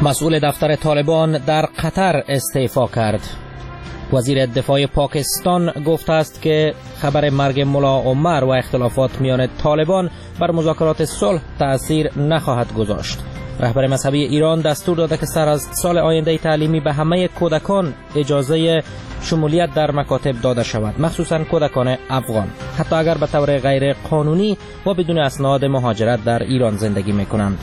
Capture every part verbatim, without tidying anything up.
مسئول دفتر طالبان در قطر استعفا کرد. وزیر دفاع پاکستان گفته است که خبر مرگ ملا عمر و اختلافات میان طالبان بر مذاکرات صلح تأثیر نخواهد گذاشت. رهبر مذهبی ایران دستور داده که سر از سال آینده تعلیمی به همه کودکان اجازه شمولیت در مکاتب داده شود، مخصوصا کودکان افغان، حتی اگر به طور غیر قانونی و بدون اسناد مهاجرت در ایران زندگی میکنند.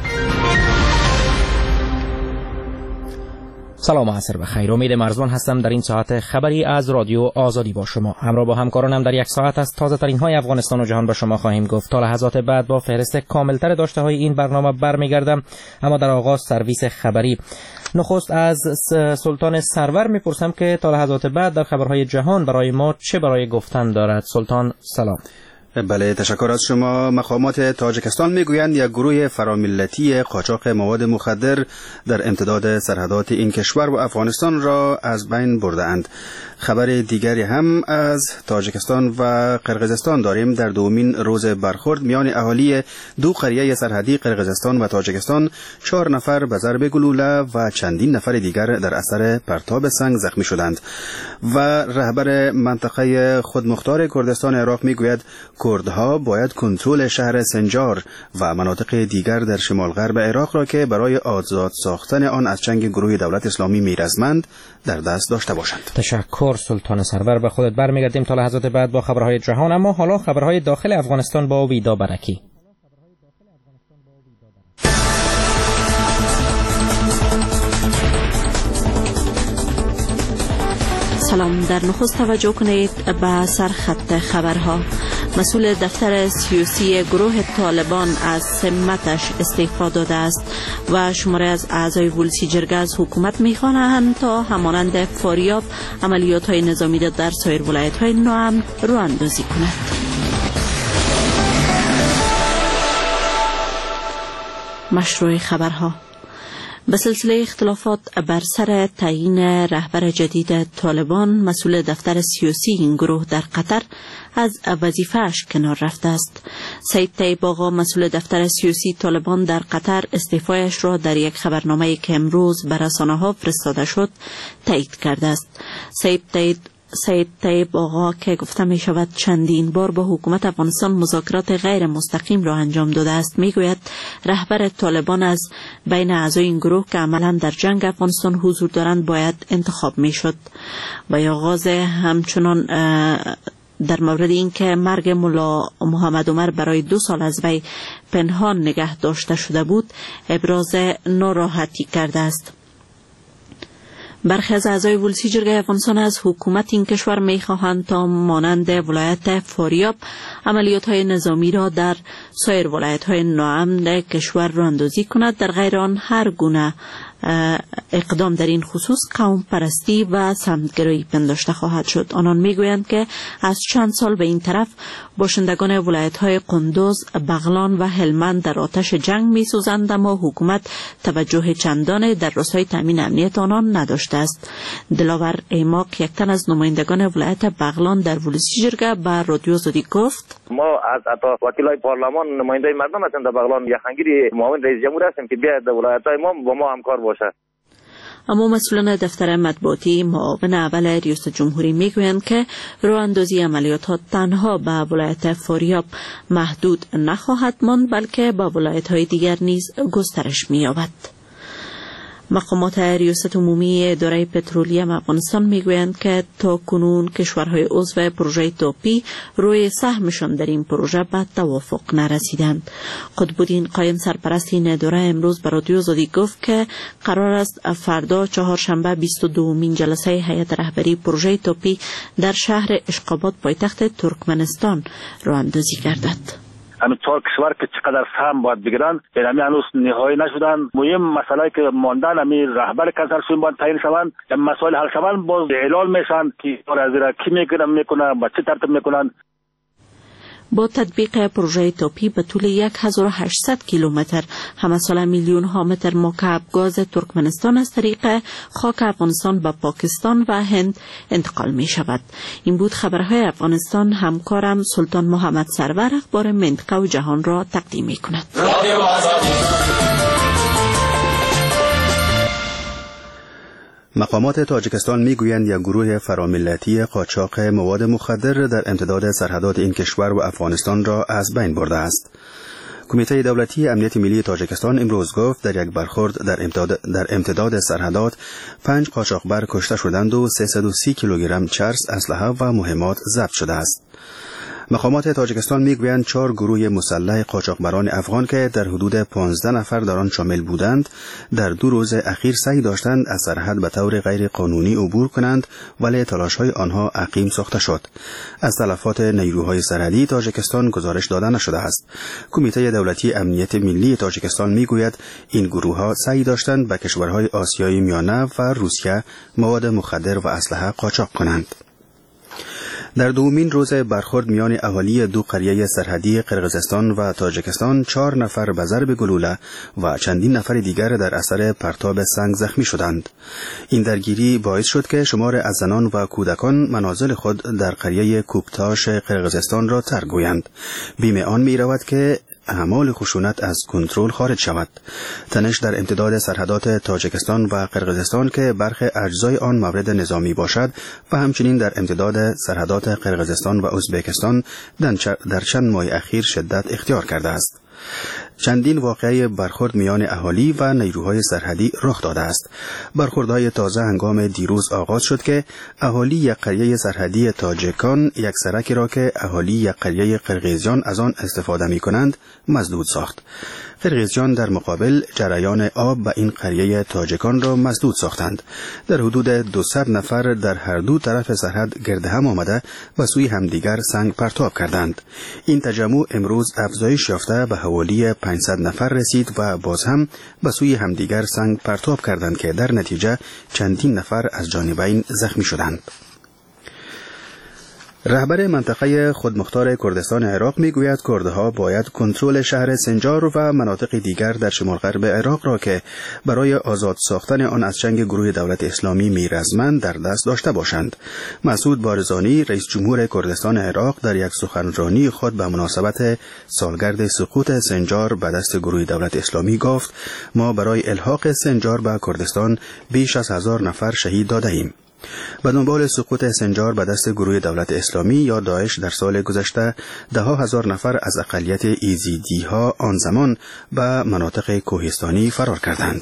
سلام و عصر بخیر. امید مرزبان هستم. در این ساعت خبری از رادیو آزادی با شما همراه با همکارانم در یک ساعت از تازه ترین های افغانستان و جهان با شما خواهیم گفت. تا لحظات بعد با فهرست کاملتر داشته های این برنامه برمیگردم، اما در آغاز سرویس خبری. نخست از سلطان سرور میپرسم که تا لحظات بعد در خبرهای جهان برای ما چه برای گفتن دارد. سلطان سلام. بله، تشکر از شما. مقامات تاجیکستان میگویند یک گروه فراملتی قاچاق مواد مخدر در امتداد سرحدات این کشور و افغانستان را از بین برده‌اند. خبر دیگری هم از تاجیکستان و قرقیزستان داریم. در دومین روز برخورد میان اهالی دو قریه سرحدی قرقیزستان و تاجیکستان چهار نفر به ضرب گلوله و چندین نفر دیگر در اثر پرتاب سنگ زخمی شدند. و رهبر منطقه خودمختار کردستان عراق میگوید کردها باید کنترل شهر سنجار و مناطق دیگر در شمال غرب عراق را که برای آزاد ساختن آن از چنگ گروه دولت اسلامی میرزمند در دست داشته باشند. تشکر سلطان سرور. به خودت برمیگردیم تا لحظات بعد با خبرهای جهان، اما حالا خبرهای داخل افغانستان با ویدا برکی. سلام. در نخست توجه کنید به سرخط خبرها. مسئول دفتر سیاسی گروه طالبان از سمتش استعفا داده است و شماره از اعضای ولسی جرگه از حکومت می‌خواهند تا همانند فاریاب عملیات‌های نظامی را در سایر ولایت‌های نوامن راه اندازی کند. مشروع خبرها. به سلسله اختلافات بر سر تعیین رهبر جدید طالبان، مسئول دفتر سیاسی این گروه در قطر از وظیفه‌اش کنار رفته است. سید طیب آقا، مسئول دفتر سیاسی طالبان در قطر، استعفایش را در یک خبرنامه‌ای که امروز به رسانه‌ها فرستاده شد تایید کرده است. سید طیب سید طیب آقا که گفته می شود چندین بار با حکومت افغانستان مذاکرات غیر مستقیم را انجام داده است، می گوید رهبر طالبان از بین اعضای این گروه که عملا در جنگ افغانستان حضور دارند باید انتخاب می شد. و آغاز همچنان در مورد این که مرگ ملا محمد عمر برای دو سال از وی پنهان نگه داشته شده بود ابراز ناراحتی کرده است. برخی از اعضای ولسی جرگه افغانستان از حکومت این کشور می‌خواهند تا مانند ولایت فاریاب عملیات‌های نظامی را در سایر ولایت‌های ناامن کشور راه‌اندازی کند. در غیر آن هر گونه اقدام در این خصوص قوم پرستی و سمتگرایی پنداشته خواهد شد. آنان میگویند که از چند سال به این طرف باشندگان ولایت‌های قندوز، بغلان و هلمند در آتش جنگ می‌سوزند، اما حکومت توجه چندان در راستای تامین امنیت آنان نداشته است. دلاور ایماق، یک تن از نمایندگان ولایت بغلان در ولسی جرگه به رادیو آزادی گفت: ما از عطا وکیلای پارلمان نماینده مردم هستیم در بغلان، یخنگیری معاون رئیس جمهور هستیم که بیاید در ولایت‌های ما با ما همکار باشد. اما مسئولان دفتر مطبوعاتی معاون اول ریاست جمهوری میگویند که راه اندازی عملیات ها تنها به ولایت فاریاب محدود نخواهد ماند، بلکه به ولایت های دیگر نیز گسترش می‌یابد. مقامات ریاست عمومی اداره پترولیم افغانستان میگویند که تا کنون کشورهای عضو پروژه توپی روی سهمشان در این پروژه به توافق نرسیدند. قطب‌الدین قایم، سرپرست این اداره، امروز به رادیو آزادی گفت که قرار است فردا چهارشنبه بیست و دومین جلسه هیئت رهبری پروژه توپی در شهر اشقاباد پایتخت ترکمنستان راه اندازی گردد. همین چهار کشور که چقدر سهم باید بگیرن یعنی هنوز نهایی نشدن. مهم مسئله که ماندن همین رهبر کنسرسیوم باید تعیین شوند. مسائل حل شوند باز اعلام میشن که از را کی میکنه میکنه با چه ترتیب میکنن. با تطبیق پروژه توپی به طول هزار و هشتصد کیلومتر همه ساله میلیون ها متر مکعب گاز ترکمنستان از طریق خاک افغانستان به پاکستان و هند انتقال می شود. این بود خبرهای افغانستان. همکارم سلطان محمد سرور اخبار منطقه و جهان را تقدیم می کند. مقامات تاجیکستان میگویند یک گروه فراملتی قاچاق مواد مخدر در امتداد سرحدات این کشور و افغانستان را از بین برده است. کمیته دولتی امنیت ملی تاجیکستان امروز گفت در یک برخورد در امتداد, در امتداد سرحدات پنج قاچاقبر کشته شدند و سیصد و سی کیلوگرم چرس، اسلحه و مهمات ضبط شده است. مقامات تاجیکستان میگویند چهار گروه مسلح قاچاقبران افغان که در حدود پانزده نفر در آن شامل بودند در دو روز اخیر سعی داشتند از سرحد به طور غیر قانونی عبور کنند، ولی تلاش‌های آنها عقیم ساخته شد. از تلفات نیروهای سرحدی تاجیکستان گزارش داده نشده است. کمیته دولتی امنیت ملی تاجیکستان میگوید این گروه‌ها سعی داشتند به کشورهای آسیای میانه و روسیه مواد مخدر و اسلحه قاچاق کنند. در دومین روز برخورد میان اهالی دو قریه سرحدی قرقیزستان و تاجیکستان چهار نفر به ضرب گلوله و چندین نفر دیگر در اثر پرتاب سنگ زخمی شدند. این درگیری باعث شد که شمار از زنان و کودکان منازل خود در قریه کوکتاش قرقیزستان را ترک گویند. بیم آن می رود که اعمال خشونت از کنترل خارج شود. تنش در امتداد سرحدات تاجیکستان و قرقیزستان که برخی اجزای آن مورد نظامی باشد و همچنین در امتداد سرحدات قرقیزستان و ازبکستان در چند ماه اخیر شدت اختیار کرده است. چندین واقعه برخورد میان اهالی و نیروهای سرحدی رخ داده است. برخوردهای تازه هنگام دیروز آغاز شد که اهالی یک قریه سرحدی تاجیکان یک سرکی را که اهالی یک قریه قرقیزیان از آن استفاده می کنند مسدود ساخت. قرقیزیان در مقابل جریان آب به این قریه تاجیکان را مسدود ساختند. در حدود دویست نفر در هر دو طرف سرحد گرد هم آمده و سوی همدیگر سنگ پرتاب کردند. این تجمع امروز افزایش یافته به حوالی پانصد نفر رسید و باز هم به سوی همدیگر سنگ پرتاب کردند که در نتیجه چندین نفر از جانبین زخمی شدند. رهبر منطقه خودمختار کردستان عراق میگوید کردها باید کنترل شهر سنجار و مناطق دیگر در شمال غرب عراق را که برای آزاد ساختن آن از چنگ گروه دولت اسلامی میرزمند در دست داشته باشند. مسعود بارزانی رئیس جمهور کردستان عراق در یک سخنرانی خود به مناسبت سالگرد سقوط سنجار به دست گروه دولت اسلامی گفت ما برای الحاق سنجار به کردستان بیش از هزار نفر شهید داده ایم. به دنبال سقوط سنجار به دست گروه دولت اسلامی یا داعش در سال گذشته ده ها هزار نفر از اقلیت ایزیدی ها آن زمان به مناطق کوهستانی فرار کردند.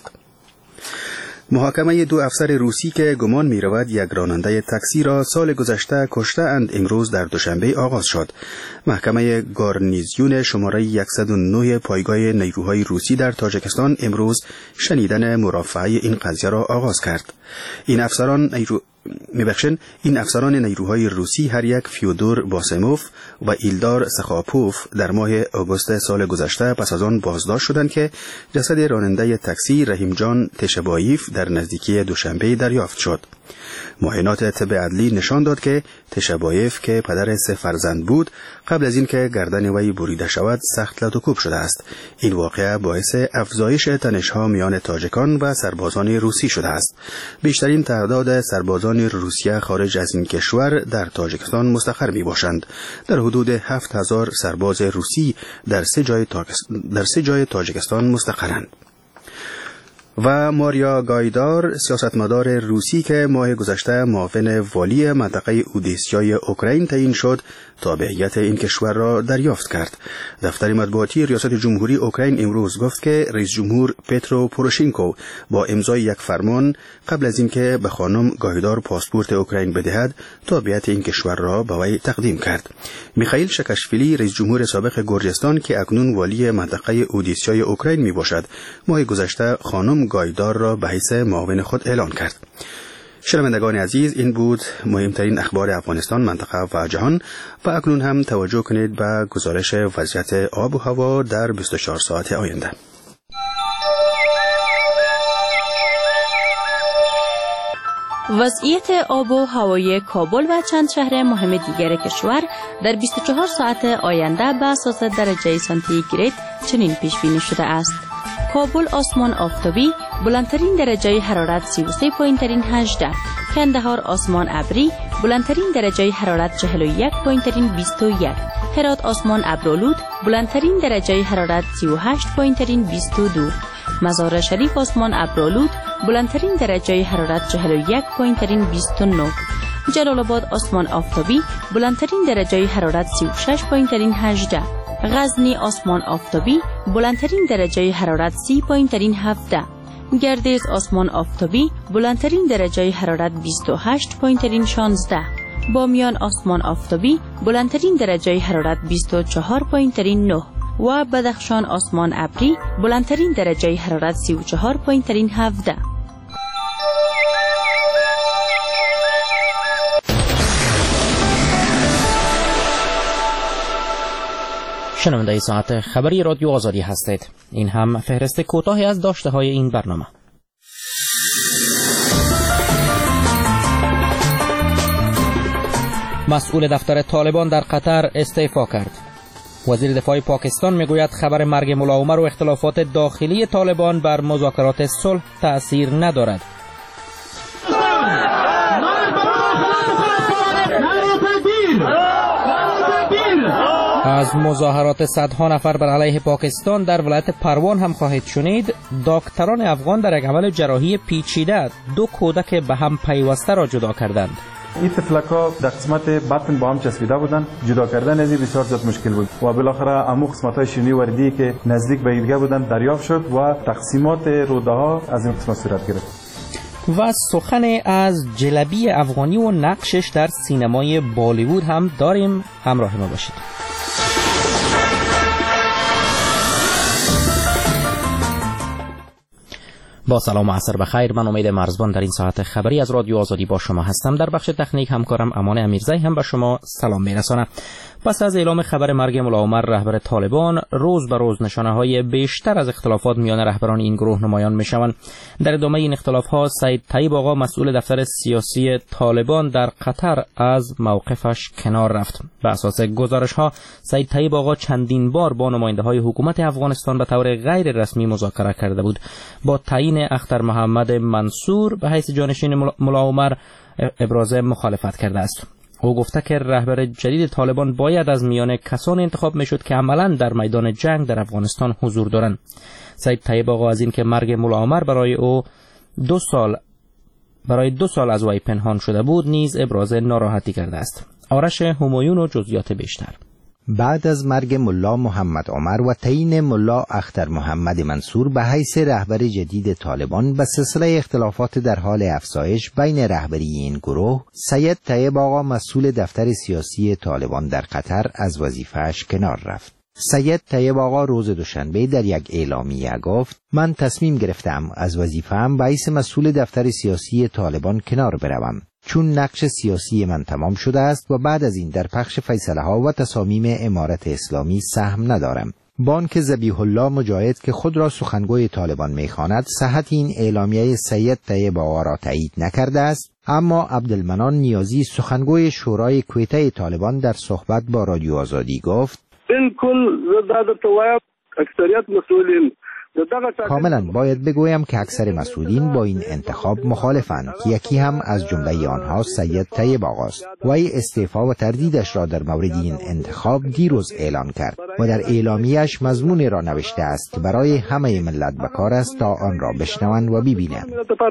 محاکمه دو افسر روسی که گمان می رود یک راننده تاکسی را سال گذشته کشته اند امروز در دوشنبه آغاز شد. محکمه گارنیزیون شماره صد و نه پایگاه نیروهای روسی در تاجیکستان امروز شنیدن مرافعه این قضیه را آغاز کرد. این افسران نیرو... میبخشن این افسران نیروهای روسی هر یک فیودور باسموف و ایلدار سخاپوف در ماه آگوست سال گذشته پس از آن بازداشت شدند که جسد راننده تاکسی رحیم جان تشبایف در نزدیکی دوشنبه دریافت شد. معاینات طب عدلی نشان داد که تشبایف که پدر سه فرزند بود قبل از اینکه گردن وی بریده شود سخت لطوکوب شده است. این واقعه باعث افزایش تنش‌ها میان تاجیکان و سربازان روسی شده است. بیشترین تعداد سربازان روسیه خارج از این کشور در تاجیکستان مستقر می باشند. در حدود هفت هزار سرباز روسی در سه جای, تاک... در سه جای تاجیکستان مستقرند. و ماریا گایدار سیاستمدار روسی که ماه گذشته معاون والی منطقه اودیسیای اوکراین تعیین شد تابعیت این کشور را دریافت کرد. دفتر مطبوعاتی ریاست جمهوری اوکراین امروز گفت که رئیس جمهور پترو پوروشینکو با امضای یک فرمان قبل از اینکه به خانم گایدار پاسپورت اوکراین بدهد تابعیت این کشور را به وی تقدیم کرد. میخائیل شاکاشویلی رئیس جمهور سابق گرجستان که اکنون والی منطقه اودیسیای اوکراین می باشد ماه گذشته خانم گایدار را به حیث معاون خود اعلان کرد. شنوندگان عزیز، این بود مهمترین اخبار افغانستان، منطقه و جهان و اکنون هم توجه کنید به گزارش وضعیت آب و هوا در بیست و چهار ساعت آینده. وضعیت آب و هوای کابل و چند شهر مهم دیگر کشور در بیست و چهار ساعت آینده به اساس درجه سانتیگراد چنین پیش بینی شده است: کابل آسمان آفتابی، بلندترین درجه حرارت سی و سه و هجده. کندهار آسمان ابری، بلندترین درجه حرارت چهل و یک و بیست و یک. هرات آسمان ابرآلود، بلندترین درجه حرارت سی و هشت و بیست و دو. مزار شریف آسمان ابرآلود، بلندترین درجه حرارت چهل و یک پایینترین بیست و نه. جلال آباد آسمان آفتابی، بلندترین درجه حرارت سی و شش پایینترین هجده. غزنی آسمان آفتابی، بلندترین درجه حرارت سی پایینترین هفده. گردیز آسمان آفتابی، بلندترین درجه حرارت بیست و هشت پایینترین شانزده. بامیان آسمان آفتابی، بلندترین درجه حرارت بیست و چهار پایینترین نه. و بدخشان آسمان ابری، بلندترین درجه حرارت سی و چهار پایینترین هفده. شنونده ساعت خبری رادیو آزادی هستید. این هم فهرست کوتاهی از داشته های این برنامه. مسئول دفتر طالبان در قطر استعفا کرد. وزیر دفاع پاکستان میگوید خبر مرگ ملا عمر و اختلافات داخلی طالبان بر مذاکرات صلح تأثیر ندارد. از مظاهرات صدها نفر بر علیه پاکستان در ولایت پروان هم خواهید شنید. دکتران افغان در یک عمل جراحی پیچیده دو کودک به هم پیوسته را جدا کردند. این تفلک‌ها در قسمت بطن با هم چسبیده بودند. جدا کردن از این بسیار زیاد مشکل بود و بالاخره امو قسمت‌های شیرینی وردی که نزدیک به ایدگاه بودند دریافت شد و تقسیمات روده‌ها از این قسمت صورت گرفت. و سخن از جلبی افغانی و نقشش در سینمای بالیوود هم داریم. همراه ما باشید. با سلام و عصر بخیر. من امید مرزبان در این ساعت خبری از رادیو آزادی با شما هستم. در بخش تکنیک همکارم امان امیرزی هم به شما سلام میرسانه. پس از اعلام خبر مرگ ملا عمر رهبر طالبان، روز به روز نشانه‌های بیشتر از اختلافات میان رهبران این گروه نمایان میشوند. در ادامه این اختلاف‌ها سید طیب آقا مسئول دفتر سیاسی طالبان در قطر از موقفش کنار رفت. بر اساس گزارش‌ها سید طیب آقا چندین بار با نماینده‌های حکومت افغانستان به طور غیر رسمی مذاکره کرده بود. با تعیین اختر محمد منصور به حیث جانشین ملا عمر ابراز مخالفت کرده است. او گفته که رهبر جدید طالبان باید از میان کسان انتخاب میشد که عملاً در میدان جنگ در افغانستان حضور دارند. سید طیب آقا از این که مرگ ملا عمر برای او دو سال برای دو سال از وی پنهان شده بود نیز ابراز ناراحتی کرده است. آرش همایون و جزئیات بیشتر. بعد از مرگ ملا محمد عمر و تعیین ملا اختر محمد منصور به حیث رهبر جدید طالبان به سلسله اختلافات در حال افزایش بین رهبری این گروه، سید طیب آقا مسئول دفتر سیاسی طالبان در قطر از وظیفه‌اش کنار رفت. سید طیب آقا روز دوشنبه در یک اعلامیه گفت: من تصمیم گرفتم از وظیفه‌ام به حیث مسئول دفتر سیاسی طالبان کنار بروم، چون نقش سیاسی من تمام شده است و بعد از این در پخش فیصله ها و تصامیم امارت اسلامی سهم ندارم. بانک ذبیح الله مجاهد که خود را سخنگوی طالبان می‌خواند صحت این اعلامیه سید طیب آقا را تایید نکرده است، اما عبدالمنان نیازی سخنگوی شورای کویته طالبان در صحبت با رادیو آزادی گفت: این کل زداد تواب اکثریت مسئولین کاملا باید بگویم که اکثر مسئولین با این انتخاب مخالفند که یکی هم از جمله آنها سید طیب آقاست. وی استعفا و تردیدش را در مورد این انتخاب دیروز اعلان کرد و در اعلامیه‌اش مضمون را نوشته است که برای همه ملت بکار است تا آن را بشنوند و ببینند.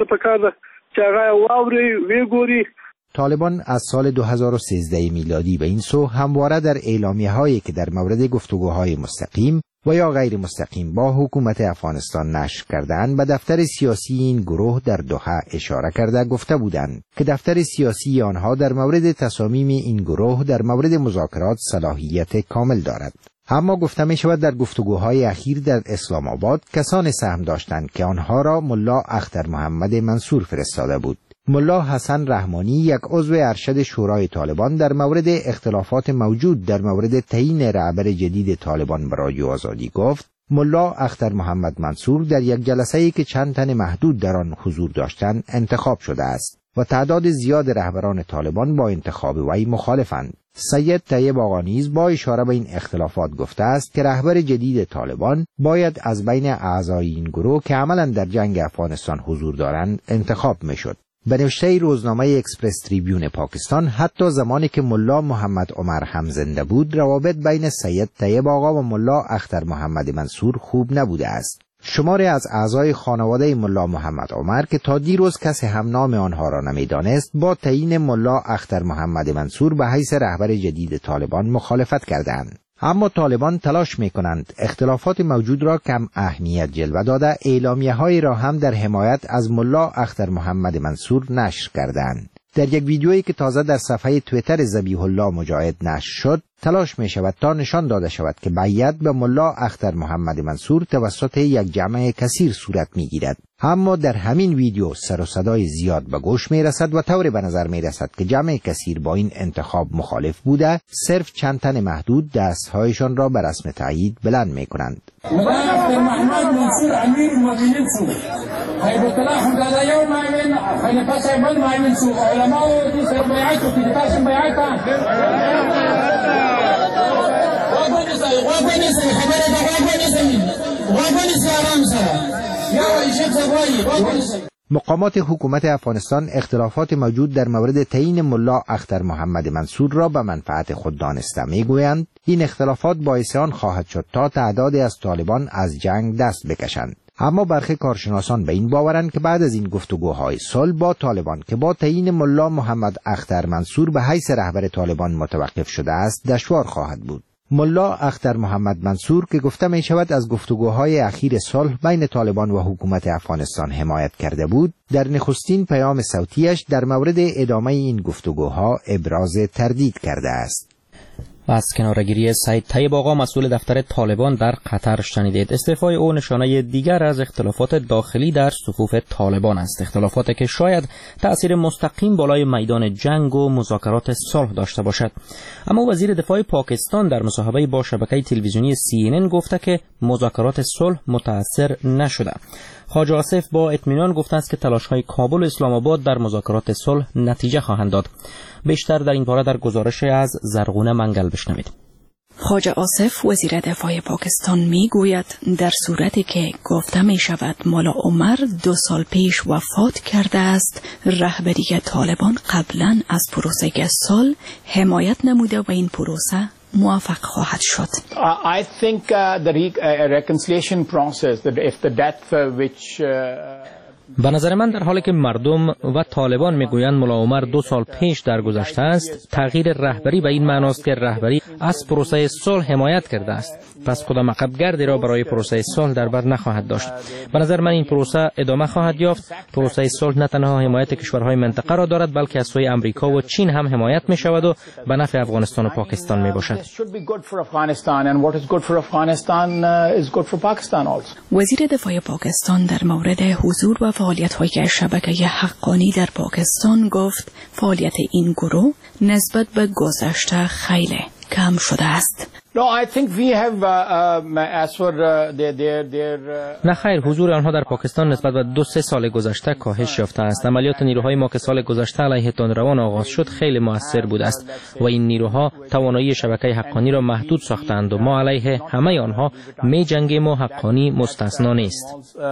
طالبان از سال دو هزار و سیزده میلادی به این سو همواره در اعلامیه‌هایی که در مورد گفتگوهای مستقیم و یا غیر مستقیم با حکومت افغانستان نشر کردند به دفتر سیاسی این گروه در دوحه اشاره کرده گفته بودند که دفتر سیاسی آنها در مورد تصامیم این گروه در مورد مذاکرات صلاحیت کامل دارد. اما گفته می شود در گفتگوهای اخیر در اسلام آباد کسان سهم داشتند که آنها را ملا اختر محمد منصور فرستاده بود. ملا حسن رحمانی، یک عضو ارشد شورای طالبان، در مورد اختلافات موجود در مورد تعیین رهبر جدید طالبان به رادیو آزادی گفت: ملا اختر محمد منصور در یک جلسه‌ای که چند تن محدود در آن حضور داشتند انتخاب شده است و تعداد زیاد رهبران طالبان با انتخاب وی مخالفند. سید طیب آقا نیز با اشاره به این اختلافات گفته است که رهبر جدید طالبان باید از بین اعضای این گروه که عملاً در جنگ افغانستان حضور دارند انتخاب می‌شد. به نوشته روزنامه اکسپرس تریبیون پاکستان، حتی زمانی که ملا محمد عمر هم زنده بود روابط بین سید طیب آقا و ملا اختر محمد منصور خوب نبوده است. شماری از اعضای خانواده ملا محمد عمر که تا دیروز کسی هم نام آنها را نمیدانست با تعیین ملا اختر محمد منصور به حیث رهبر جدید طالبان مخالفت کردند. اما طالبان تلاش می کنند اختلافات موجود را کم اهمیت جلوه داده اعلامیه های را هم در حمایت از ملا اختر محمد منصور نشر کردند. در یک ویدیویی که تازه در صفحه توییتر ذبیح الله مجاهد نشر شد، تلاش می شود تا نشان داده شود که بیعت به ملا اختر محمد منصور توسط یک جمع کثیر صورت می گیرد. اما در همین ویدیو سر و صدای زیاد به گوش می رسد و طوری به نظر می رسد که جمع کثیر با این انتخاب مخالف بوده، صرف چند تن محدود دستهایشان را به رسم تایید بلند می کنند. ملا اختر محمد منصور امیر المؤمنین سو هیبت الله خدادا یو مؤمن خلیفه صاحب المؤمن سو علماء دي سر بیعت و کتاسم بیعت وابنی سای وابنی سای خبره ده وابنی سای وابنی سای آرام سای یا ایشک سوایی وابنی سای. مقامات حکومت افغانستان اختلافات موجود در مورد تعیین ملا اختر محمد منصور را به منفعت خود دانسته میگویند این اختلافات باعث آن خواهد شد تا تعدادی از طالبان از جنگ دست بکشند. اما برخی کارشناسان به این باورند که بعد از این گفتگوهای صلح با طالبان که با تعیین ملا محمد اختر منصور به حیث رهبر طالبان متوقف شده است دشوار خواهد بود. ملا اختر محمد منصور که گفته می شود از گفتگوهای اخیر صلح بین طالبان و حکومت افغانستان حمایت کرده بود، در نخستین پیام صوتیش در مورد ادامه این گفتگوها ابراز تردید کرده است. و از کنارگیری سید طیب آقا مسئول دفتر طالبان در قطر شنیدید. استعفای او نشانه دیگر از اختلافات داخلی در صفوف طالبان است، اختلافاتی که شاید تأثیر مستقیم بالای میدان جنگ و مذاکرات صلح داشته باشد. اما وزیر دفاع پاکستان در مصاحبه با شبکه تلویزیونی سی ان ان گفته که مذاکرات صلح متأثر نشده. خواجه آصف با اطمینان گفته است که تلاش‌های کابل و اسلام آباد در مذاکرات صلح نتیجه خواهند داد. بیشتر در این باره در گزارش از زرغونه منگل بشنوید. خواجه آصف وزیر دفاع پاکستان می گوید در صورتی که گفته می شود مولا عمر دو سال پیش وفات کرده است، رهبری طالبان قبلا از پروسه صلح حمایت نموده و این پروسه موفق خواهد شد. I think uh, the re- uh, reconciliation process that if the death uh, which uh, به نظر من در حالی که مردم و طالبان میگویند مولا عمر دو سال پیش درگذشته است، تغییر رهبری به این معناست که رهبری از پروسه صلح حمایت کرده است، پس کدام عقبگردی را برای پروسه صلح در بر نخواهد داشت. به نظر من این پروسه ادامه خواهد یافت. پروسه صلح نه تنها حمایت کشورهای منطقه را دارد بلکه از سوی امریکا و چین هم حمایت می شود و به نفع افغانستان و پاکستان می باشد. وزیر دفاع پاکستان در مورد حضور و فعالیت‌های شبکه حقانی در پاکستان گفت فعالیت این گروه نسبت به گذشته خیلی کم شده است. No, I think we have uh, uh, as for uh, their their their uh... نه خیر، حضور آنها در پاکستان نسبت به دو سه سال گذشته کاهش یافته است. عملیات نیروهای ما که سال گذشته علیه تندروان آغاز شد خیلی موثر بود است و این نیروها توانایی شبکه حقانی را محدود ساختند و ما علیه همه آنها می جنگیم و حقانی مستثنا نیست.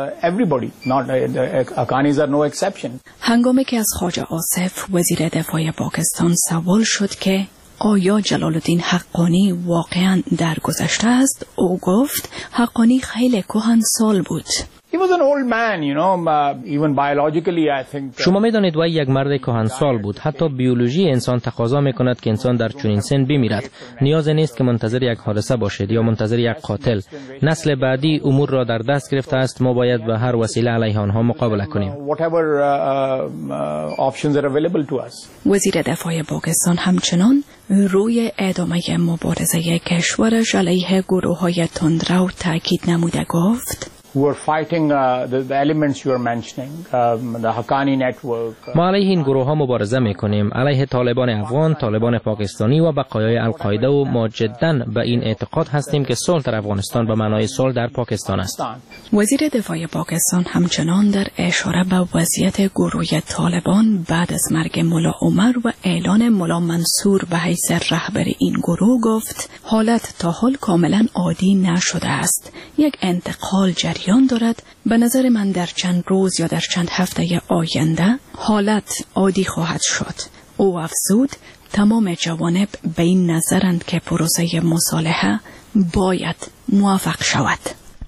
هنگامی که از خواجه آصف وزیر دفاع پاکستان سوال شد که آیا جلال الدین حقانی واقعا درگذشته است، او گفت حقانی خیلی کهنسال بود. He was an old man, you know, uh, even biologically I think. شما می‌دانید وی یک مرد کهنسال بود. حتی بیولوژی انسان تقاضا می‌کند که انسان در چنین سن بمیرد. نیاز نیست که منتظر یک حادثه باشد یا منتظر یک قاتل. نسل بعدی امور را در دست گرفته است، ما باید به هر وسیله علیه آنها مقابله کنیم. Whatever uh, uh, options are available to us. وزیر دفاع پاکستان همچنان روی ادامه مبارزه کشورش علیه گروه‌های تندرو تاکید نموده گفت who are fighting uh, the, the elements you are mentioning, um, the Haqqani network. ما علیه این گروه ها مبارزه می کنیم، علیه طالبان افغان، طالبان پاکستانی و بقایای القاعده و ما جداً به این اعتقاد هستیم که صلح در افغانستان به معنای صلح در پاکستان است. وزیر دفاع پاکستان همچنان در اشاره به وضعیت گروه طالبان بعد از مرگ مولا عمر و اعلان مولا منصور به حیث رهبر این گروه گفت حالت تا حال کاملا عادی نشده است. یک انتقال جری دارد. به نظر من در چند روز یا در چند هفته آینده حالت عادی خواهد شد. او افزود تمام جوانب به این نظرند که پروسه مصالحه باید موفق شود.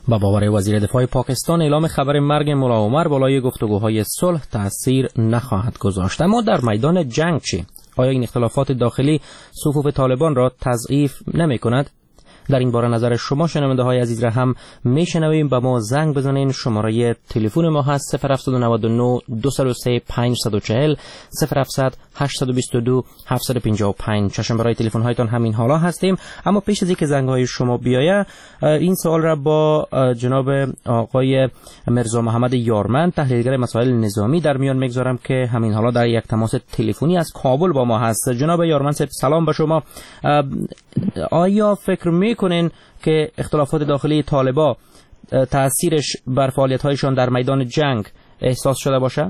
با باور وزیر دفاع پاکستان اعلام خبر مرگ ملا عمر بالای گفتگوهای صلح تأثیر نخواهد گذاشت. اما در میدان جنگ چی؟ آیا این اختلافات داخلی صفوف طالبان را تضعیف نمی کند؟ در این باره نظر شما شنونده های عزیز را هم میشنویم. به ما زنگ بزنین. شماره تلفن ما هست صفر هفت نه نه دو صفر سه پنج چهار صفر صفر هفت هشت دو دو هفت پنج پنج. چشم برای تلفن هایتان همین حالا هستیم. اما پیش از اینکه زنگ های شما بیاید این سوال را با جناب آقای مرزا محمد یارمند تحلیلگر مسائل نظامی در میان میگذارم که همین حالا در یک تماس تلفنی از کابل با ما هست. جناب یارمند سلام به شما. آیا فکر می کنین که اختلافات داخلی طالبا تأثیرش بر فعالیت‌هایشان در میدان جنگ احساس شده باشه؟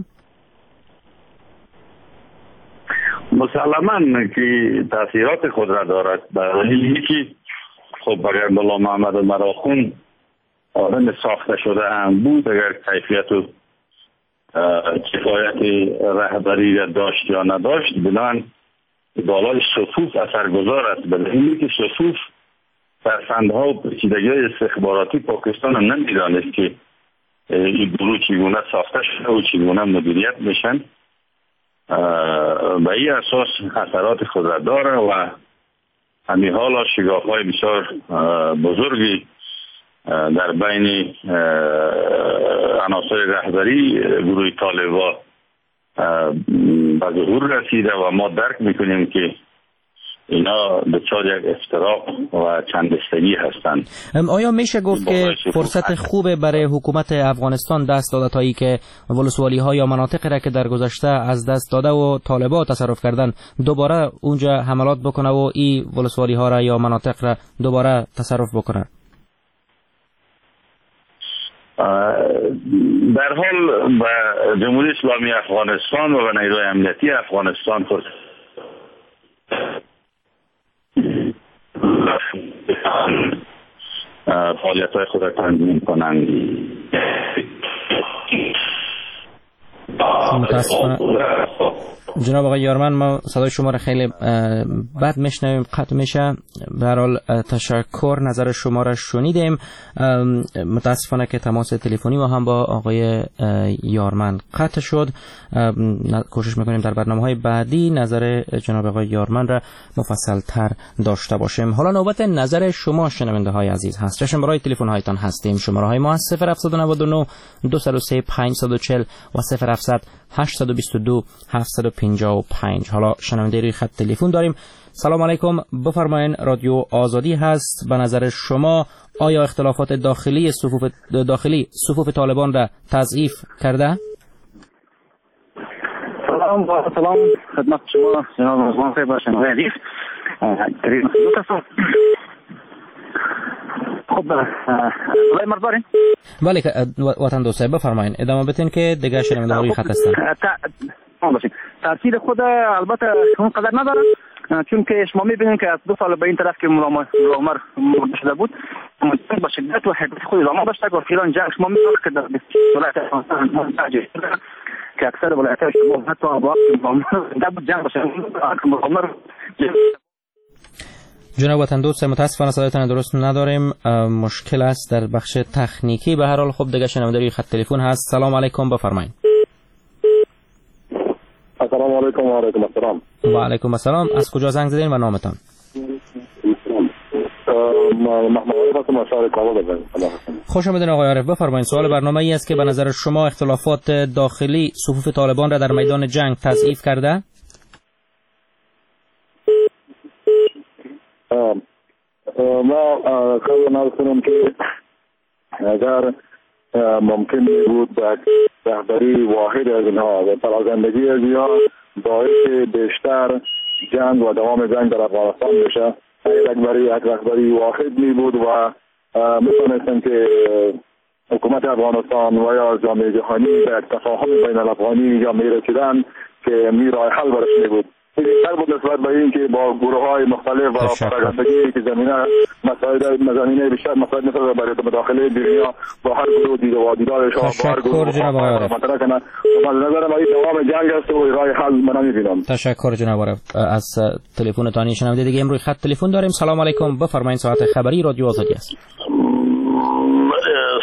مسلماً که تأثیرات خود را دارد. در دلیل که خب اگر ملا محمد عمر آخوند آدم ساخته شده هم بود، اگر کیفیت و کفایت رهبری را داشت یا نداشت، بنابراین بالای صفوف اثرگذار است. به دلیلی که صفوف فرزندها و پیچیدگی‌های استخباراتی پاکستان هم نمی‌دانست که این گروه چگونه ساخته شده و چگونه مدیریت میشن. به این اساس اثرات خود را داره و همین حالا شگاف‌های بسیار بزرگی در بین عناصر رهبری گروه طالبان به ظهور رسیده و ما درک میکنیم که اینا دچار یک افتراق و چندستگی هستند. آیا میشه گفت که فرصت خوبه برای حکومت افغانستان دست داده تا ای که ولسوالی ها یا مناطقی را که در گذشته از دست داده و طالبان تصرف کردن دوباره اونجا حملات بکنه و این ولسوالی ها را یا مناطق را دوباره تصرف بکنه؟ در حال به جمهوری اسلامی افغانستان و به نیروهای امنیتی افغانستان فرصت فعالیت‌های خود را تنظیم کنند. متاسفانه جناب آقای یارمند ما صدای شما را خیلی بد میشنویم، قطع میشه. به هر حال تشکر، نظر شما را شنیدیم. متاسفانه که تماس تلفنی ما هم با آقای یارمند قطع شد. کوشش میکنیم در برنامه‌های بعدی نظر جناب آقای یارمند را مفصل تر داشته باشیم. حالا نوبت نظر شما شنونده های عزیز هست. چشم برای تلفن هایتان هستیم. شماره های ما هست صفر هفت نه نه دو صفر سه پنج چهار صفر و صفر هفت هشت دو دو هفت پنج پنج. حالا شنونده روی خط تلفن داریم. سلام علیکم، بفرمایین. رادیو آزادی هست. به نظر شما آیا اختلافات داخلی صفوف داخلی صفوف طالبان را تضعیف کرده؟ سلام با سلام خدمت شما جناب رضوان صاحب و شنوندگان عزیز. در این خدمت هستم. خب آقای مردارین؟ بله وطن دوست بفرمایین ادامه بدین که دیگه شنونده های خط هستن. تاثیر خود البته اون قدر نداره، چون که شما میبینید که از دو سال به این طرف که ملا عمر مرده شده بود با شدت و حدت خود ادامه داشته و فعلا جنگ شما میبینید که در ولایت افغانستان که اکثر ولایت شما حتی با در جنگ باشه ملا عمر. جناب وطن دوست متاسفانه صدایتان درست نداریم، مشکل است در بخش تکنیکی. به هر حال خب دیگه شنونده روی خط تلفن هست. سلام علیکم، بفرمایید. السلام علیکم و علیکم السلام. و علیکم السلام. از کجا زنگ زدین و نامتان؟ محمد عارف هستم از شهر کابل. خوش آمدین آقای عارف، بفرمایید. سوال برنامه ای است که به نظر شما اختلافات داخلی صفوف طالبان را در میدان جنگ تضعیف کرده؟ ما خیلی نرسونم که اگر ممکن بود به رهبری واحد از اینها و پراگندگی از اینها باعث بیشتر جنگ و دوام جنگ در افغانستان بشه، یک رهبری یک رهبری واحد می بود و میتونستن که حکومت افغانستان و یا جامعه جهانی به یک تفاهم بین الافغانی یا میرسیدن که می راه حل برش می بود. بیشتر بود نسبت به این که با گروه های مختلف و پراگندگی که زمینه مسائل مزامینه بیشتر مسائل مثل برای مداخله بیرونیا با هر گروه دیده و دیدارش با هر گروه مطرح کنه و از نظر من دوام جنگ است و راه حل من نمیبینم. تشکر جناب عارف از تلفنتان. شنونده دیگه امروز خط تلفن داریم. سلام علیکم، بفرمایید. ساعت خبری رادیو آزادی است.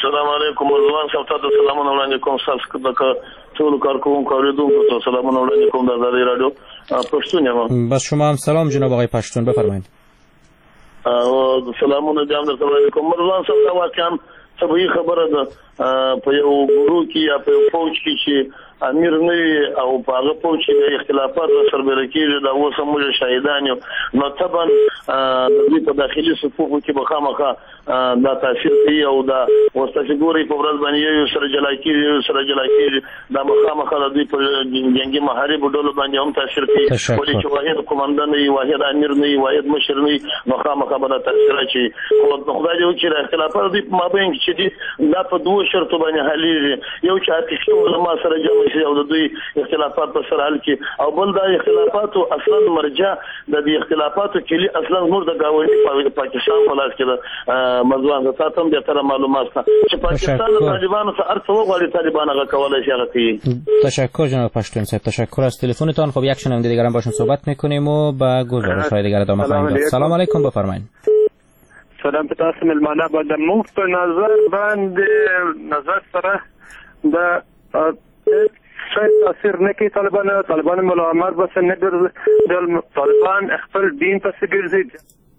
مرزوان صاحب ته سلامونه وړاندې کوم. تاسو د ټول کارکوونکو اوریدونکو ته سلامونه وړاندې کوم د آزادۍ رادیو پښتون یم. بس شما هم سلام جناب آقای پشتون، بفرمایید. او سلامونه جام در وړاندې کوم. مرزوان صاحب دا واقعا طبیعي خبره ده په یو ګروه کې یا په یو فوج کې چې امیر نه او په هغه فوج کې اختلافات سربېره کېږي، دا اوس هم موږ شاهدان یو. نو طبعا د دې په داخلي صفوفو کې به خامخا دا تاثیر کوي او دا اوس تاسو ګورئ په ورځ باندې یو سره جلا کېږي یو سره جلا کېږي، دا به خامخا د دوی په جنګي محاربو ډلو باندې هم تاثیر کوي. ولې چې واحد قومندان نه وي، واحد امیر نه وي، واحد مشر نه وي، نو خامخا به دا تاثیر اچوي. خو خدای دې وکړي اختلافات دوی په مابین کې چې دي دا په دوه شرطو باندې حلېږي. یو چې عاطفي علما سره جمع شي او د دوی اختلافات په سر حل کې، او بل دا اختلافاتو اصلا مرجع د دې اختلافاتو کلی اصلا موږ د گاونډي پاکستان په لاس کې ده. مزوان د تاسو به تر معلومات چې پاکستان د طالبانو سره ارث وغواړي، طالبان هغه کولای شي هغه کوي. تشکر جناب پشتون صاحب، تشکر از تلفنتان. خب یک شنونده دیگر هم باشون صحبت میکنیم و با گزارش‌های دیگر ادامه خواهیم داد. سلام علیکم، بفرمایید. سلام په تاسو ملمانه باندې مو په نظر باندې نظر سره د شاید تاثیر نه کوي طالبان طالبان مولا عمر بس نه ګرځي، طالبان خپل دین پسې ګرځي.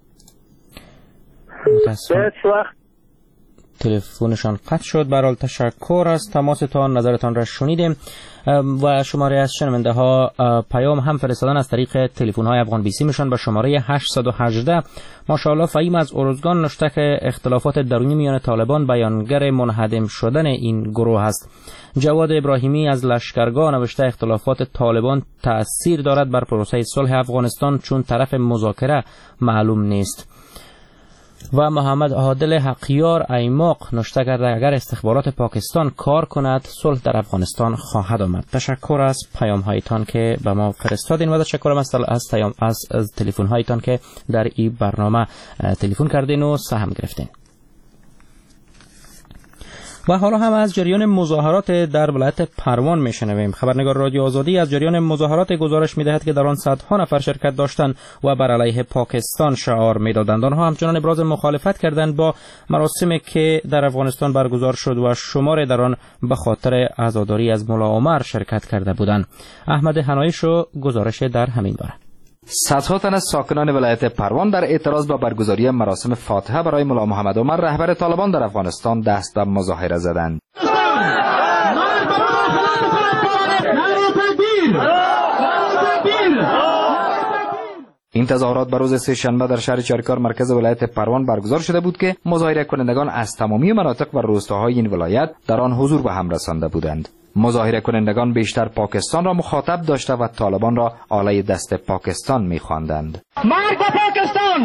تلفنشان قطع شد. برحال تشکر از تماستان، نظرتان را شنیدیم و شماره از شنونده ها پیام هم فرستادن از طریق تلفن های افغان بیسی میشن به شماره هشت یک هشت. ماشاءالله فهیم از ارزگان نوشته که اختلافات درونی میان طالبان بیانگر منهدم شدن این گروه است. جواد ابراهیمی از لشکرگاه نوشته اختلافات طالبان تأثیر دارد بر پروسه صلح افغانستان چون طرف مذاکره معلوم نیست. و محمد عادل حقیار ایماق نوشته کرده اگر استخبارات پاکستان کار کند صلح در افغانستان خواهد آمد. تشکر از پیام هایتان که به ما فرستادین و تشکر از از, از, از تلفن هایتان که در این برنامه تلفن کردین و سهم گرفتین. و حالا هم از جریان مظاهرات در ولایت پروان میشنویم. خبرنگار رادیو آزادی از جریان مظاهرات گزارش میدهد که در آن صدها نفر شرکت داشتند و بر علیه پاکستان شعار میدادند. آنها همچنان ابراز مخالفت کردند با مراسمی که در افغانستان برگزار شد و شمار در آن به خاطر عزاداری از ملا عمر شرکت کرده بودند. احمد حنایی شو گزارش در همین باره. صدها تن از ساکنان ولایت پروان در اعتراض به برگزاری مراسم فاتحه برای ملا محمد عمر رهبر طالبان در افغانستان دست به مظاهره زدند. این تظاهرات بر روز سه شنبه در شهر چارکار مرکز ولایت پروان برگزار شده بود که مظاهره کنندگان از تمامی مناطق و روستاهای این ولایت در آن حضور به هم رسانده بودند. مظاهره کنندگان بیشتر پاکستان را مخاطب داشته و طالبان را آلای دست پاکستان می‌خواندند. مرگ به پاکستان!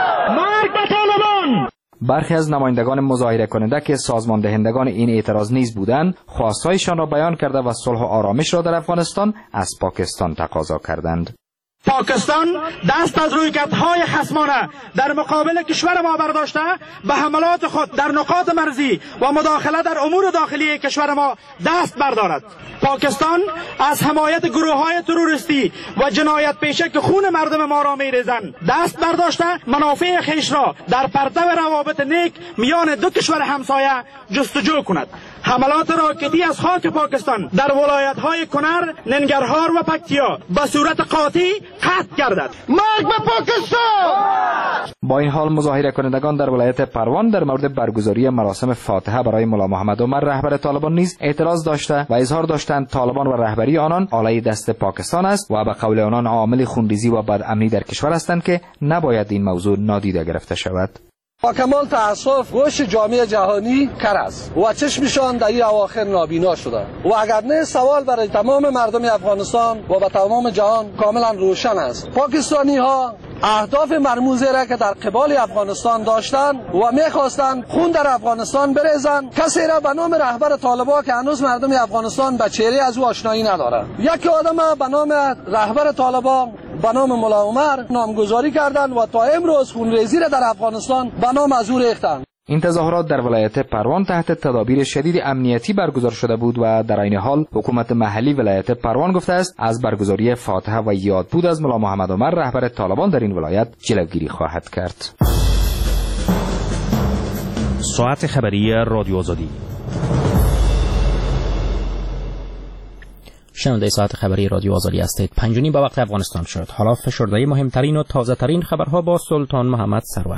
مرگ به طالبان! برخی از نمایندگان مظاهره کننده که سازمان دهندگان این اعتراض نیز بودند، خواستهایشان را بیان کرده و صلح و آرامش را در افغانستان از پاکستان تقاضا کردند. پاکستان دست از رویکردهای خصمانه در مقابل کشور ما برداشته به حملات خود در نقاط مرزی و مداخله در امور داخلی کشور ما دست بردارد. پاکستان از حمایت گروه‌های تروریستی و جنایت پیشه که خون مردم ما را می‌ریزند دست برداشته منافع خیش را در پرتو روابط نیک میان دو کشور همسایه جستجو کند. حملات راکتی از خاک پاکستان در ولایت‌های کنر، ننگرهار و پکتیا به صورت قاطع قطع گردد. مرگ به پاکستان! با این حال مظاهره کنندگان در ولایت پروان در مورد برگزاری مراسم فاتحه برای ملا محمد عمر رهبر طالبان نیز اعتراض داشته و اظهار داشتند طالبان و رهبری آنان آلای دست پاکستان است و به قول آنان عامل خونریزی و بدامنی در کشور هستند که نباید این موضوع نادیده گرفته شود. با کمال تأسف گوش جامعه جهانی کر است و چشمشان در این اواخر نابینا شده و اگر نه سوال برای تمام مردم افغانستان و به تمام جهان کاملا روشن است. پاکستانی ها اهداف مرموزی را که در قبال افغانستان داشتند و میخواستند خون در افغانستان بریزند کسی را به نام رهبر طالبان که هنوز مردم افغانستان به چهره از او آشنایی ندارند. یک آدم به نام رهبر طالبان به نام ملا عمر نامگذاری کردند و تا امروز خونریزی را در افغانستان به نام از او ریختند. این تظاهرات در ولایت پروان تحت تدابیر شدید امنیتی برگزار شده بود و در این حال حکومت محلی ولایت پروان گفته است از برگزاری فاتحه و یادبود از ملا محمد عمر رهبر طالبان در این ولایت جلوگیری خواهد کرد. ساعت خبری رادیو آزادی. شنونده ساعت خبری رادیو آزادی هستید. پنج و نیم به وقت افغانستان شد. حالا فشرده مهمترین و تازه ترین خبرها با سلطان محمد سرور.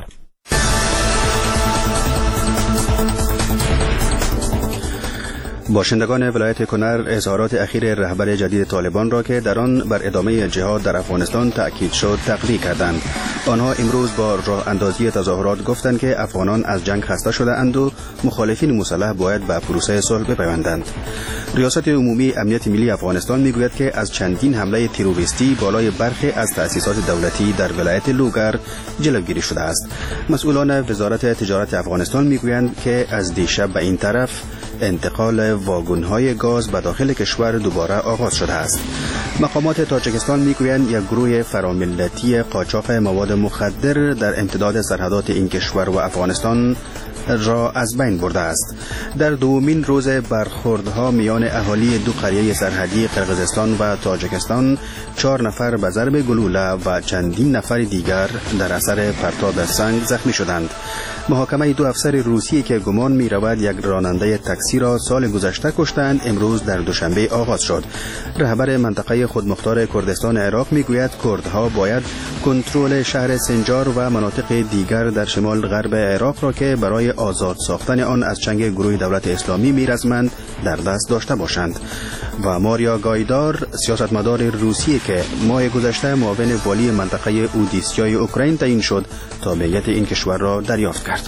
باشندگان ولایت کنر اظهارات اخیر رهبر جدید طالبان را که در آن بر ادامه جهاد در افغانستان تأکید شد تقلید کردند. آنها امروز با راه اندازی تظاهرات گفتند که افغانان از جنگ خسته شده اند و مخالفین مسلح باید به پروسه صلح بپیوندند. ریاست عمومی امنیت ملی افغانستان میگوید که از چندین حمله تروریستی بالای برخی از تأسیسات دولتی در ولایت لوگر جلوگیری شده است. مسئولان وزارت تجارت افغانستان میگویند که از دیشب به این طرف انتقال واگن‌های گاز به داخل کشور دوباره آغاز شده است. مقامات تاجیکستان میگویند یک گروه فراملتی قاچاق مواد مخدر در امتداد سرحدات این کشور و افغانستان را از بین برده است. در دومین روز برخوردها میان اهالی دو قریه سرحدی قرقیزستان و تاجیکستان چهار نفر به ضرب گلوله و چندین نفر دیگر در اثر پرتاب سنگ زخمی شدند. محاکمه دو افسر روسی که گمان می رود یک راننده تاکسی را سال گذشته کشتند امروز در دوشنبه آغاز شد. رهبر منطقه خودمختار کردستان عراق می گوید کردها باید کنترل شهر سنجار و مناطق دیگر در شمال غرب عراق را که برای آزاد ساختن آن از چنگ گروه دولت اسلامی می رزمند در دست داشته باشند. و ماریا گایدار سیاستمدار روسیه که ماه گذشته معاون والی منطقه اودیسیای اوکراین تعیین شد تابعیت این کشور را دریافت کرد.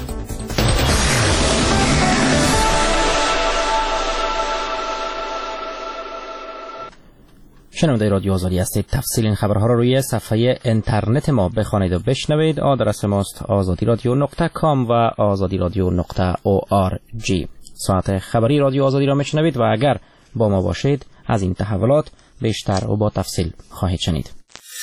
شنونده رادیو آزادی هستید. تفصیل این خبرها را روی صفحه اینترنت ما بخوانید و بشنوید. آدرس ماست آزادی رادیو نقطه کام و آزادی رادیو نقطه او آر جی. ساعت خبری رادیو آزادی را میشنوید و اگر با ما باشید از این تحولات بیشتر و با تفصیل خواهید شنید.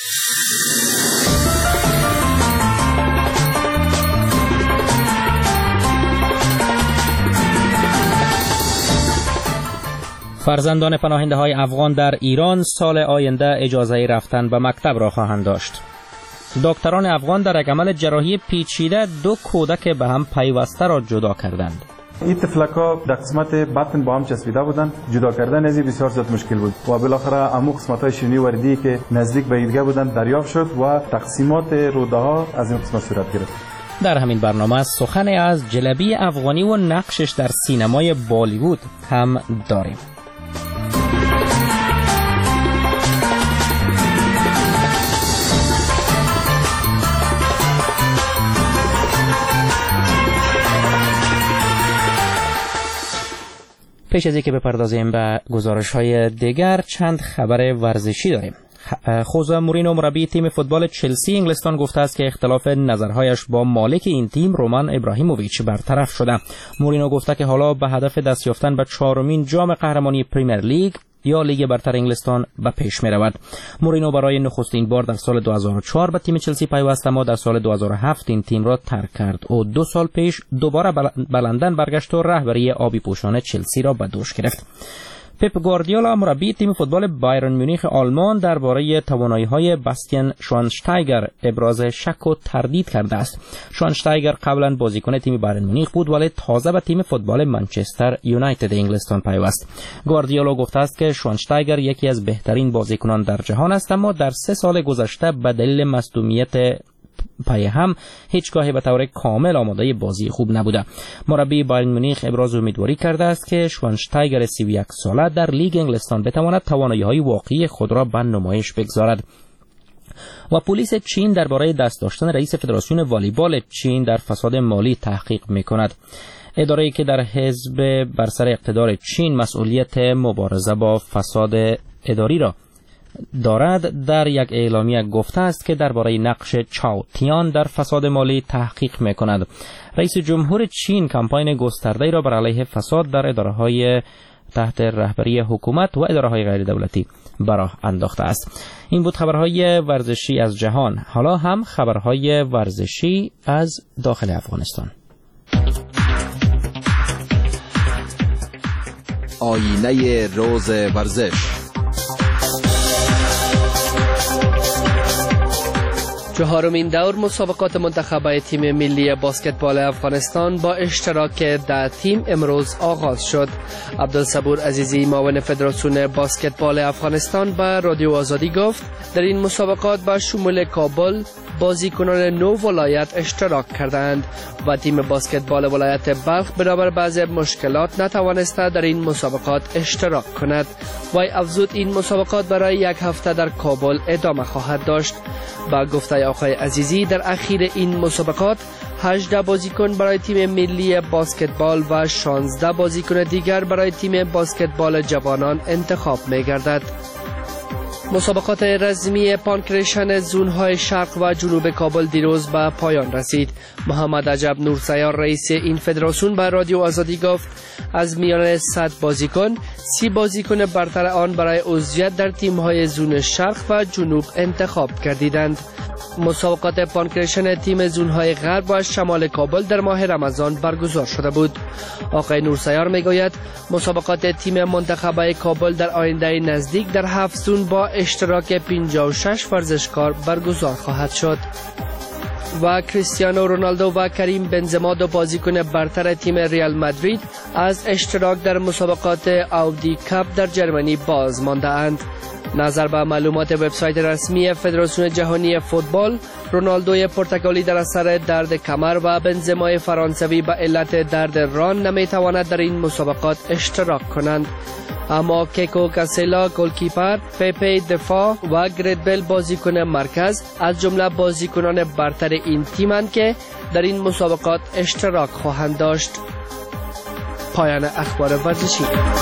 فرزندان پناهنده های افغان در ایران سال آینده اجازه رفتن به مکتب را خواهند داشت. دکتران افغان در یک عمل جراحی پیچیده دو کودک به هم پیوسته را جدا کردند. این تفلک‌ها در قسمت بطن با هم چسبیده بودند. جدا کردن از بسیار زیاد مشکل بود و بالاخره امو قسمت‌های شیرینی وردی که نزدیک به ایدگاه بودند دریافت شد و تقسیمات روده‌ها از این قسمت صورت گرفت. در همین برنامه سخن از جلبی افغانی و نقشش در سینمای بالیوود هم داریم. پیش از اینکه بپردازیم به گزارش‌های دیگر چند خبر ورزشی داریم. خوزه مورینو مربی تیم فوتبال چلسی انگلستان گفته است که اختلاف نظرهایش با مالک این تیم رومان ابراهیموویچ برطرف شده. مورینو گفته که حالا به هدف دست یافتن به چهارمین جام قهرمانی پریمیر لیگ یا لیگ برتر انگلستان به پیش می رود. مورینو برای نخستین بار در سال دو هزار و چهار به تیم چلسی پیوست اما در سال دو هزار و هفت این تیم را ترک کرد و دو سال پیش دوباره به لندن برگشت و رهبری آبی پوشان چلسی را به دوش گرفت. پپ گواردیولا مربی تیم فوتبال بایرن مونیخ آلمان درباره توانایی‌های باستین شوانشتایگر ابراز شک و تردید کرده است. شوانشتایگر قبلا بازیکن تیم بایرن مونیخ بود ولی تازه به تیم فوتبال منچستر یونایتد انگلستان پیوست. گواردیولا گفته است که شوانشتایگر یکی از بهترین بازیکنان در جهان است اما در سه سال گذشته به دلیل مصدومیت پای هم هیچگاه به طور کامل آماده بازی خوب نبوده. مربی بایرن مونیخ ابراز امیدواری کرده است که شوانشتایگر سی و یک ساله در لیگ انگلستان بتواند توانایی‌های واقعی خود را به نمایش بگذارد. و پلیس چین درباره دست داشتن رئیس فدراسیون والیبال چین در فساد مالی تحقیق می‌کند. اداره‌ای که در حزب بر سر اقتدار چین مسئولیت مبارزه با فساد اداری را دارد در یک اعلامیه گفته است که درباره نقش چاو تیان در فساد مالی تحقیق می‌کند. رئیس جمهور چین کمپاین گسترده‌ای را بر علیه فساد در اداره‌های تحت رهبری حکومت و اداره‌های غیر دولتی به راه انداخته است. این بود خبرهای ورزشی از جهان. حالا هم خبرهای ورزشی از داخل افغانستان. آینه روز ورزش. چهارمین دور مسابقات منتخبه تیم ملی بسکتبال افغانستان با اشتراک ده تیم امروز آغاز شد. عبدالصبور عزیزی معاون فدراسیون بسکتبال افغانستان به رادیو آزادی گفت در این مسابقات با شمول کابل بازیکنان نو ولایت اشتراک کردند و تیم بسکتبال ولایت بلخ بنابر بعض مشکلات نتوانسته در این مسابقات اشتراک کند. وی افزود این مسابقات برای یک هفته در کابل ادامه خواهد داشت. با گفته آقای عزیزی در اخیر این مسابقات هجده بازیکن برای تیم ملی بسکتبال و شانزده بازیکن دیگر برای تیم بسکتبال جوانان انتخاب می گردد. مسابقات رزمی پانکرشن زونهای شرق و جنوب کابل دیروز به پایان رسید. محمد عجب نورسیار رئیس این فدراسیون به رادیو آزادی گفت از میان صد بازیکن سی بازیکن برتر آن برای عضویت در تیم‌های زون شرق و جنوب انتخاب گردیدند. مسابقات پانکرشن تیم زونهای غرب و شمال کابل در ماه رمضان برگزار شده بود. آقای نورسیار میگوید مسابقات تیم منتخبه کابل در آینده نزدیک در هفت زون با اشتراک پنجاه و شش ورزشکار برگزار خواهد شد. و کریستیانو رونالدو و کریم بنزما دو بازیکن برتر تیم ریال مادرید از اشتراک در مسابقات آودی کاپ در جرمنی باز مانده اند. نظر به معلومات وبسایت رسمی فدراسیون جهانی فوتبال، رونالدوی پرتغالی در اثر درد کمر و بنزمای فرانسوی به علت درد ران نمیتواند در این مسابقات اشتراک کنند. اما کیکو کاسیلا گلکیپر، پیپی دفاع و گریدبل بازیکن مرکز از جمله بازیکنان برتر این تیمند که در این مسابقات اشتراک خواهند داشت. پایان اخبار ورزشی.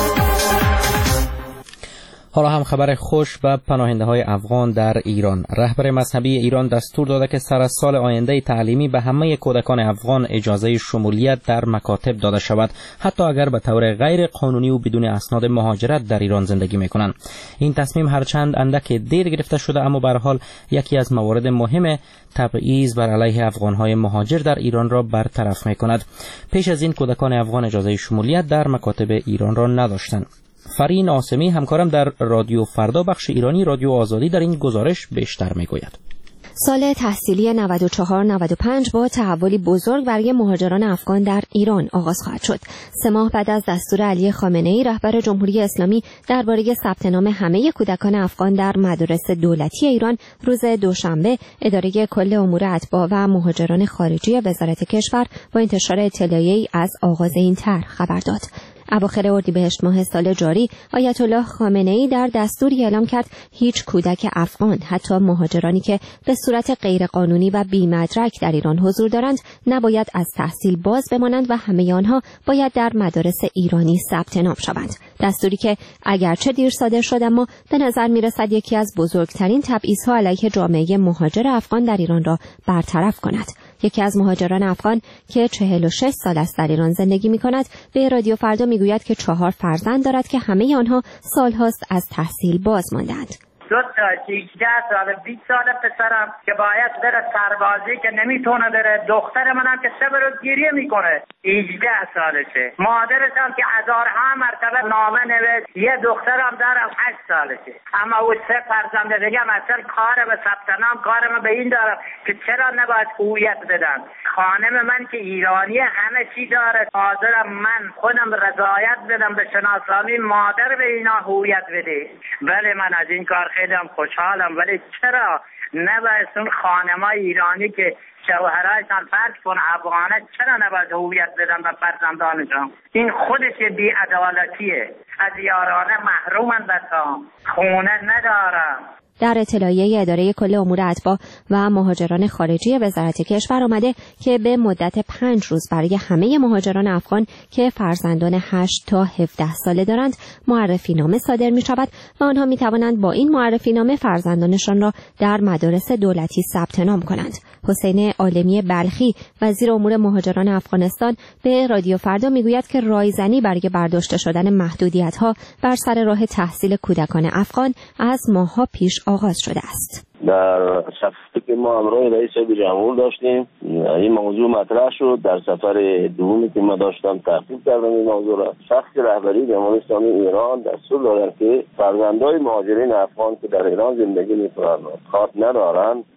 حالا هم خبر خوش به پناهنده های افغان در ایران. رهبر مذهبی ایران دستور داده که سر از سال آینده تعلیمی به همه کودکان افغان اجازه شمولیت در مکاتب داده شود، حتی اگر به طور غیر قانونی و بدون اسناد مهاجرت در ایران زندگی میکنند. این تصمیم هرچند اندک دیر گرفته شده، اما به هر حال یکی از موارد مهم تبعیض بر علیه افغان های مهاجر در ایران را برطرف میکند. پیش از این کودکان افغان اجازه شمولیت در مکاتب ایران را نداشتند. فرین آسمی همکارم در رادیو فردا بخش ایرانی رادیو آزادی در این گزارش بیشتر میگوید. سال تحصیلی نود و چهار نود و پنج با تحولی بزرگ برای مهاجران افغان در ایران آغاز خواهد شد. سه ماه بعد از دستور علی خامنه‌ای رهبر جمهوری اسلامی درباره ثبت نام همه کودکان افغان در مدارس دولتی ایران، روز دوشنبه اداره کل امور اتباع و مهاجران خارجی وزارت کشور با انتشار اطلاعیه‌ای از آغاز این طرح خبر داد. اواخر اردیبهشت ماه سال جاری آیت الله خامنه‌ای در دستوری اعلام کرد هیچ کودک افغان، حتی مهاجرانی که به صورت غیرقانونی و بی‌مدرک در ایران حضور دارند، نباید از تحصیل باز بمانند و همه آنها باید در مدارس ایرانی ثبت نام شوند. دستوری که اگرچه دیر صادر شد، اما به نظر می‌رسد یکی از بزرگترین تبعیض‌ها علیه جامعه مهاجر افغان در ایران را برطرف کند. یکی از مهاجران افغان که چهل و شش سال است در ایران زندگی می‌کند به رادیو فردا میگوید که چهار فرزند دارد که همه آنها سال‌هاست از تحصیل باز ماندند. دو تا هجده سال بیست سال پسرم که باید بره سربازی که نمیتونه بره، دختر منم که صبر و گریه میکنه هجده سالشه، مادرشم که هزارها مرتبه نامه نوشت، یه دخترم دارم هشت سالشه. اما او سه فرزند دیگه مثلا کار به ثبت نام کارم به این دارم که چرا نباید هویت بدن. خانم من که ایرانی همه چی داره، حاضرم من خودم رضایت بدم به شناسنامه مادر به اینا هویت بده. ولی من از این کار خیلی هم خوشحالم، ولی چرا نباید اون خانمای ایرانی که شوهرایشان فرض کن افغانه، چرا نباید هویت بدن به فرزندانشان؟ این خودش بی‌عدالتیه. از یارانه محرومن، بسا خونه ندارم. در اطلاعیه اداره کل امور اتباع و مهاجران خارجی وزارت کشور آمده که به مدت پنج روز برای همه مهاجران افغان که فرزندان هشت تا هفده ساله دارند معرفی نامه صادر می شود و آنها می توانند با این معرفی نامه فرزندانشان را در مدارس دولتی ثبت نام کنند. حسین عالمی بلخی وزیر امور مهاجران افغانستان به رادیو فردا میگوید که رایزنی برای برداشته شدن محدودیت‌ها بر سر راه تحصیل کودکان افغان از ماه‌ها پیش آغاز شده است. در سفری که ما همراه رئیس جمهور داشتیم این موضوع مطرح شد. در سفر دومی که ما داشتم تحقیق کردم این موضوع را. شخص رهبری جمهوری اسلامی ایران دستور دادند که فرزندای مهاجرین افغان که در ایران زندگی می‌کنند خاط ندارند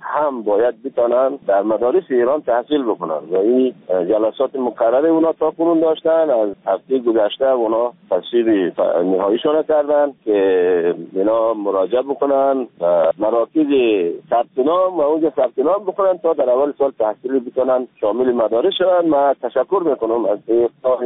هم باید بتانن در مدارس ایران تحصیل بکنن و این جلسات مقرره اونا تا کنون داشتن. از هفته گذشته اونا تصویب نهاییشون کردن که اینا مراجعه بکنن و مراکز ثبت نام و اونجا ثبت نام بکنن تا در اول سال تحصیلی بتونن شامل مدارس شدن. من تشکر میکنم از اقدام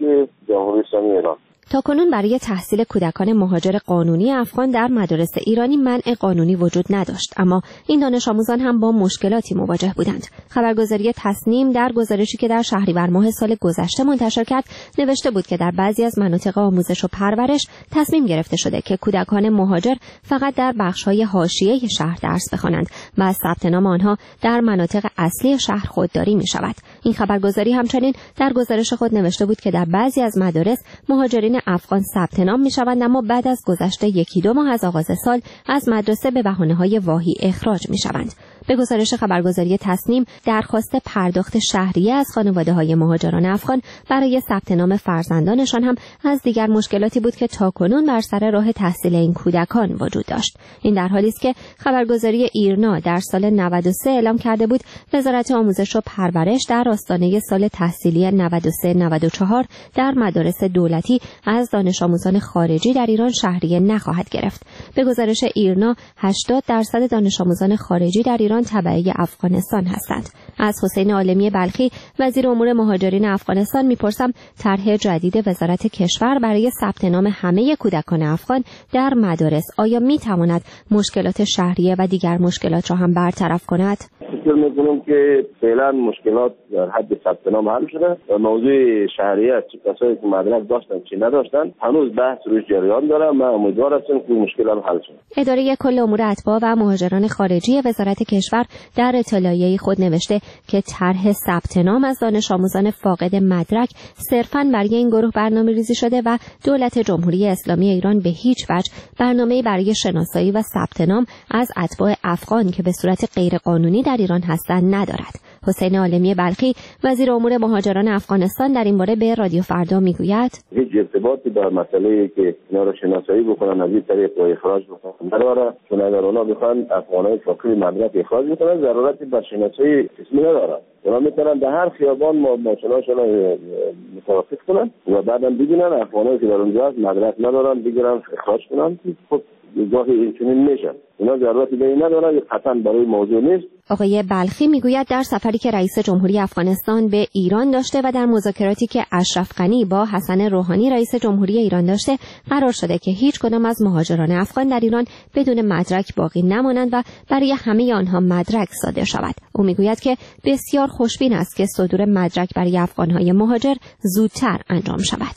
جمهوری اسلامی ایران. تاکنون برای تحصیل کودکان مهاجر قانونی افغان در مدارس ایرانی منع قانونی وجود نداشت، اما این دانش آموزان هم با مشکلاتی مواجه بودند. خبرگزاری تصنیم در گزارشی که در شهریور ماه سال گذشته منتشر کرد نوشته بود که در بعضی از مناطق آموزش و پرورش تصمیم گرفته شده که کودکان مهاجر فقط در بخش‌های حاشیه شهر درس بخوانند و از ثبت نام آنها در مناطق اصلی شهر خودداری می‌شود. این خبرگزاری همچنین در گزارش خود نوشته بود که در بعضی از مدارس مهاجرین افغان ثبت نام می‌شوند، اما بعد از گذشت یکی دو ماه از آغاز سال از مدرسه به بهانه‌های واهی اخراج می‌شوند. به گزارش خبرگزاری تصنیم درخواست پرداخت شهریه از خانواده‌های مهاجران افغان برای ثبت نام فرزندانشان هم از دیگر مشکلاتی بود که تاکنون بر سر راه تحصیل این کودکان وجود داشت. این در حالی است که خبرگزاری ایرنا در سال نود و سه اعلام کرده بود وزارت آموزش و پرورش در آستانه سال تحصیلی نود و سه نود و چهار در مدارس دولتی از دانش آموزان خارجی در ایران شهریه نخواهد گرفت. به گزارش ایرنا هشتاد درصد دانش آموزان خارجی در ایران تبعه افغانستان هستند. از حسین عالمی بلخی وزیر امور مهاجرین افغانستان میپرسم طرح جدید وزارت کشور برای ثبت نام همه کودکان افغان در مدارس آیا میتواند مشکلات شهریه و دیگر مشکلات را هم برطرف کند؟ فکر میکنم که فعلا مشکلات در حد ثبت نام حل شده و موضوع شهریه کسایی که مدرک داشتن چی نداشتن هنوز بحث روش جریان داره. من امیدوار هستم که مشکل هم حل شه. اداره کل امور اتباع و مهاجران خارجی وزارت کشور در اطلاعیه‌ای خود نوشته که طرح ثبت نام از دانش آموزان فاقد مدرک صرفاً برای این گروه برنامه‌ریزی شده و دولت جمهوری اسلامی ایران به هیچ وجه برنامه‌ای برای شناسایی و ثبت نام از اتباع افغان که به صورت غیرقانونی در ایران هستند ندارد. حسین عالمی بلخی وزیر امور مهاجران افغانستان در این باره به رادیو فردا میگوید هیچ ارتباطی با مسئله که اینا رو شناسایی بکنن از این طریق و اخراج بکنن نداره، چون اگر اونا بخوان افغانای فاقد مدرک اخراج بکنن ضرورتی بر شناسایی اسمی نداره. اونا میتونن در هر خیابان ما ماشیناشون رو متوقف کنن و بعدم ببینن افغانایی که در اونجا مدرک ندارن بگیرن اخراج کنن. خب گاهی اینچنین میشن. اینا ضرورتی به این نداره، قطعا برای موضوع نیست. آقای بلخی میگوید در سفری که رئیس جمهوری افغانستان به ایران داشته و در مذاکراتی که اشرف غنی با حسن روحانی رئیس جمهوری ایران داشته قرار شده که هیچ کدام از مهاجران افغان در ایران بدون مدرک باقی نمانند و برای همه آنها مدرک صادر شود. او میگوید که بسیار خوشبین است که صدور مدرک برای افغانهای مهاجر زودتر انجام شود.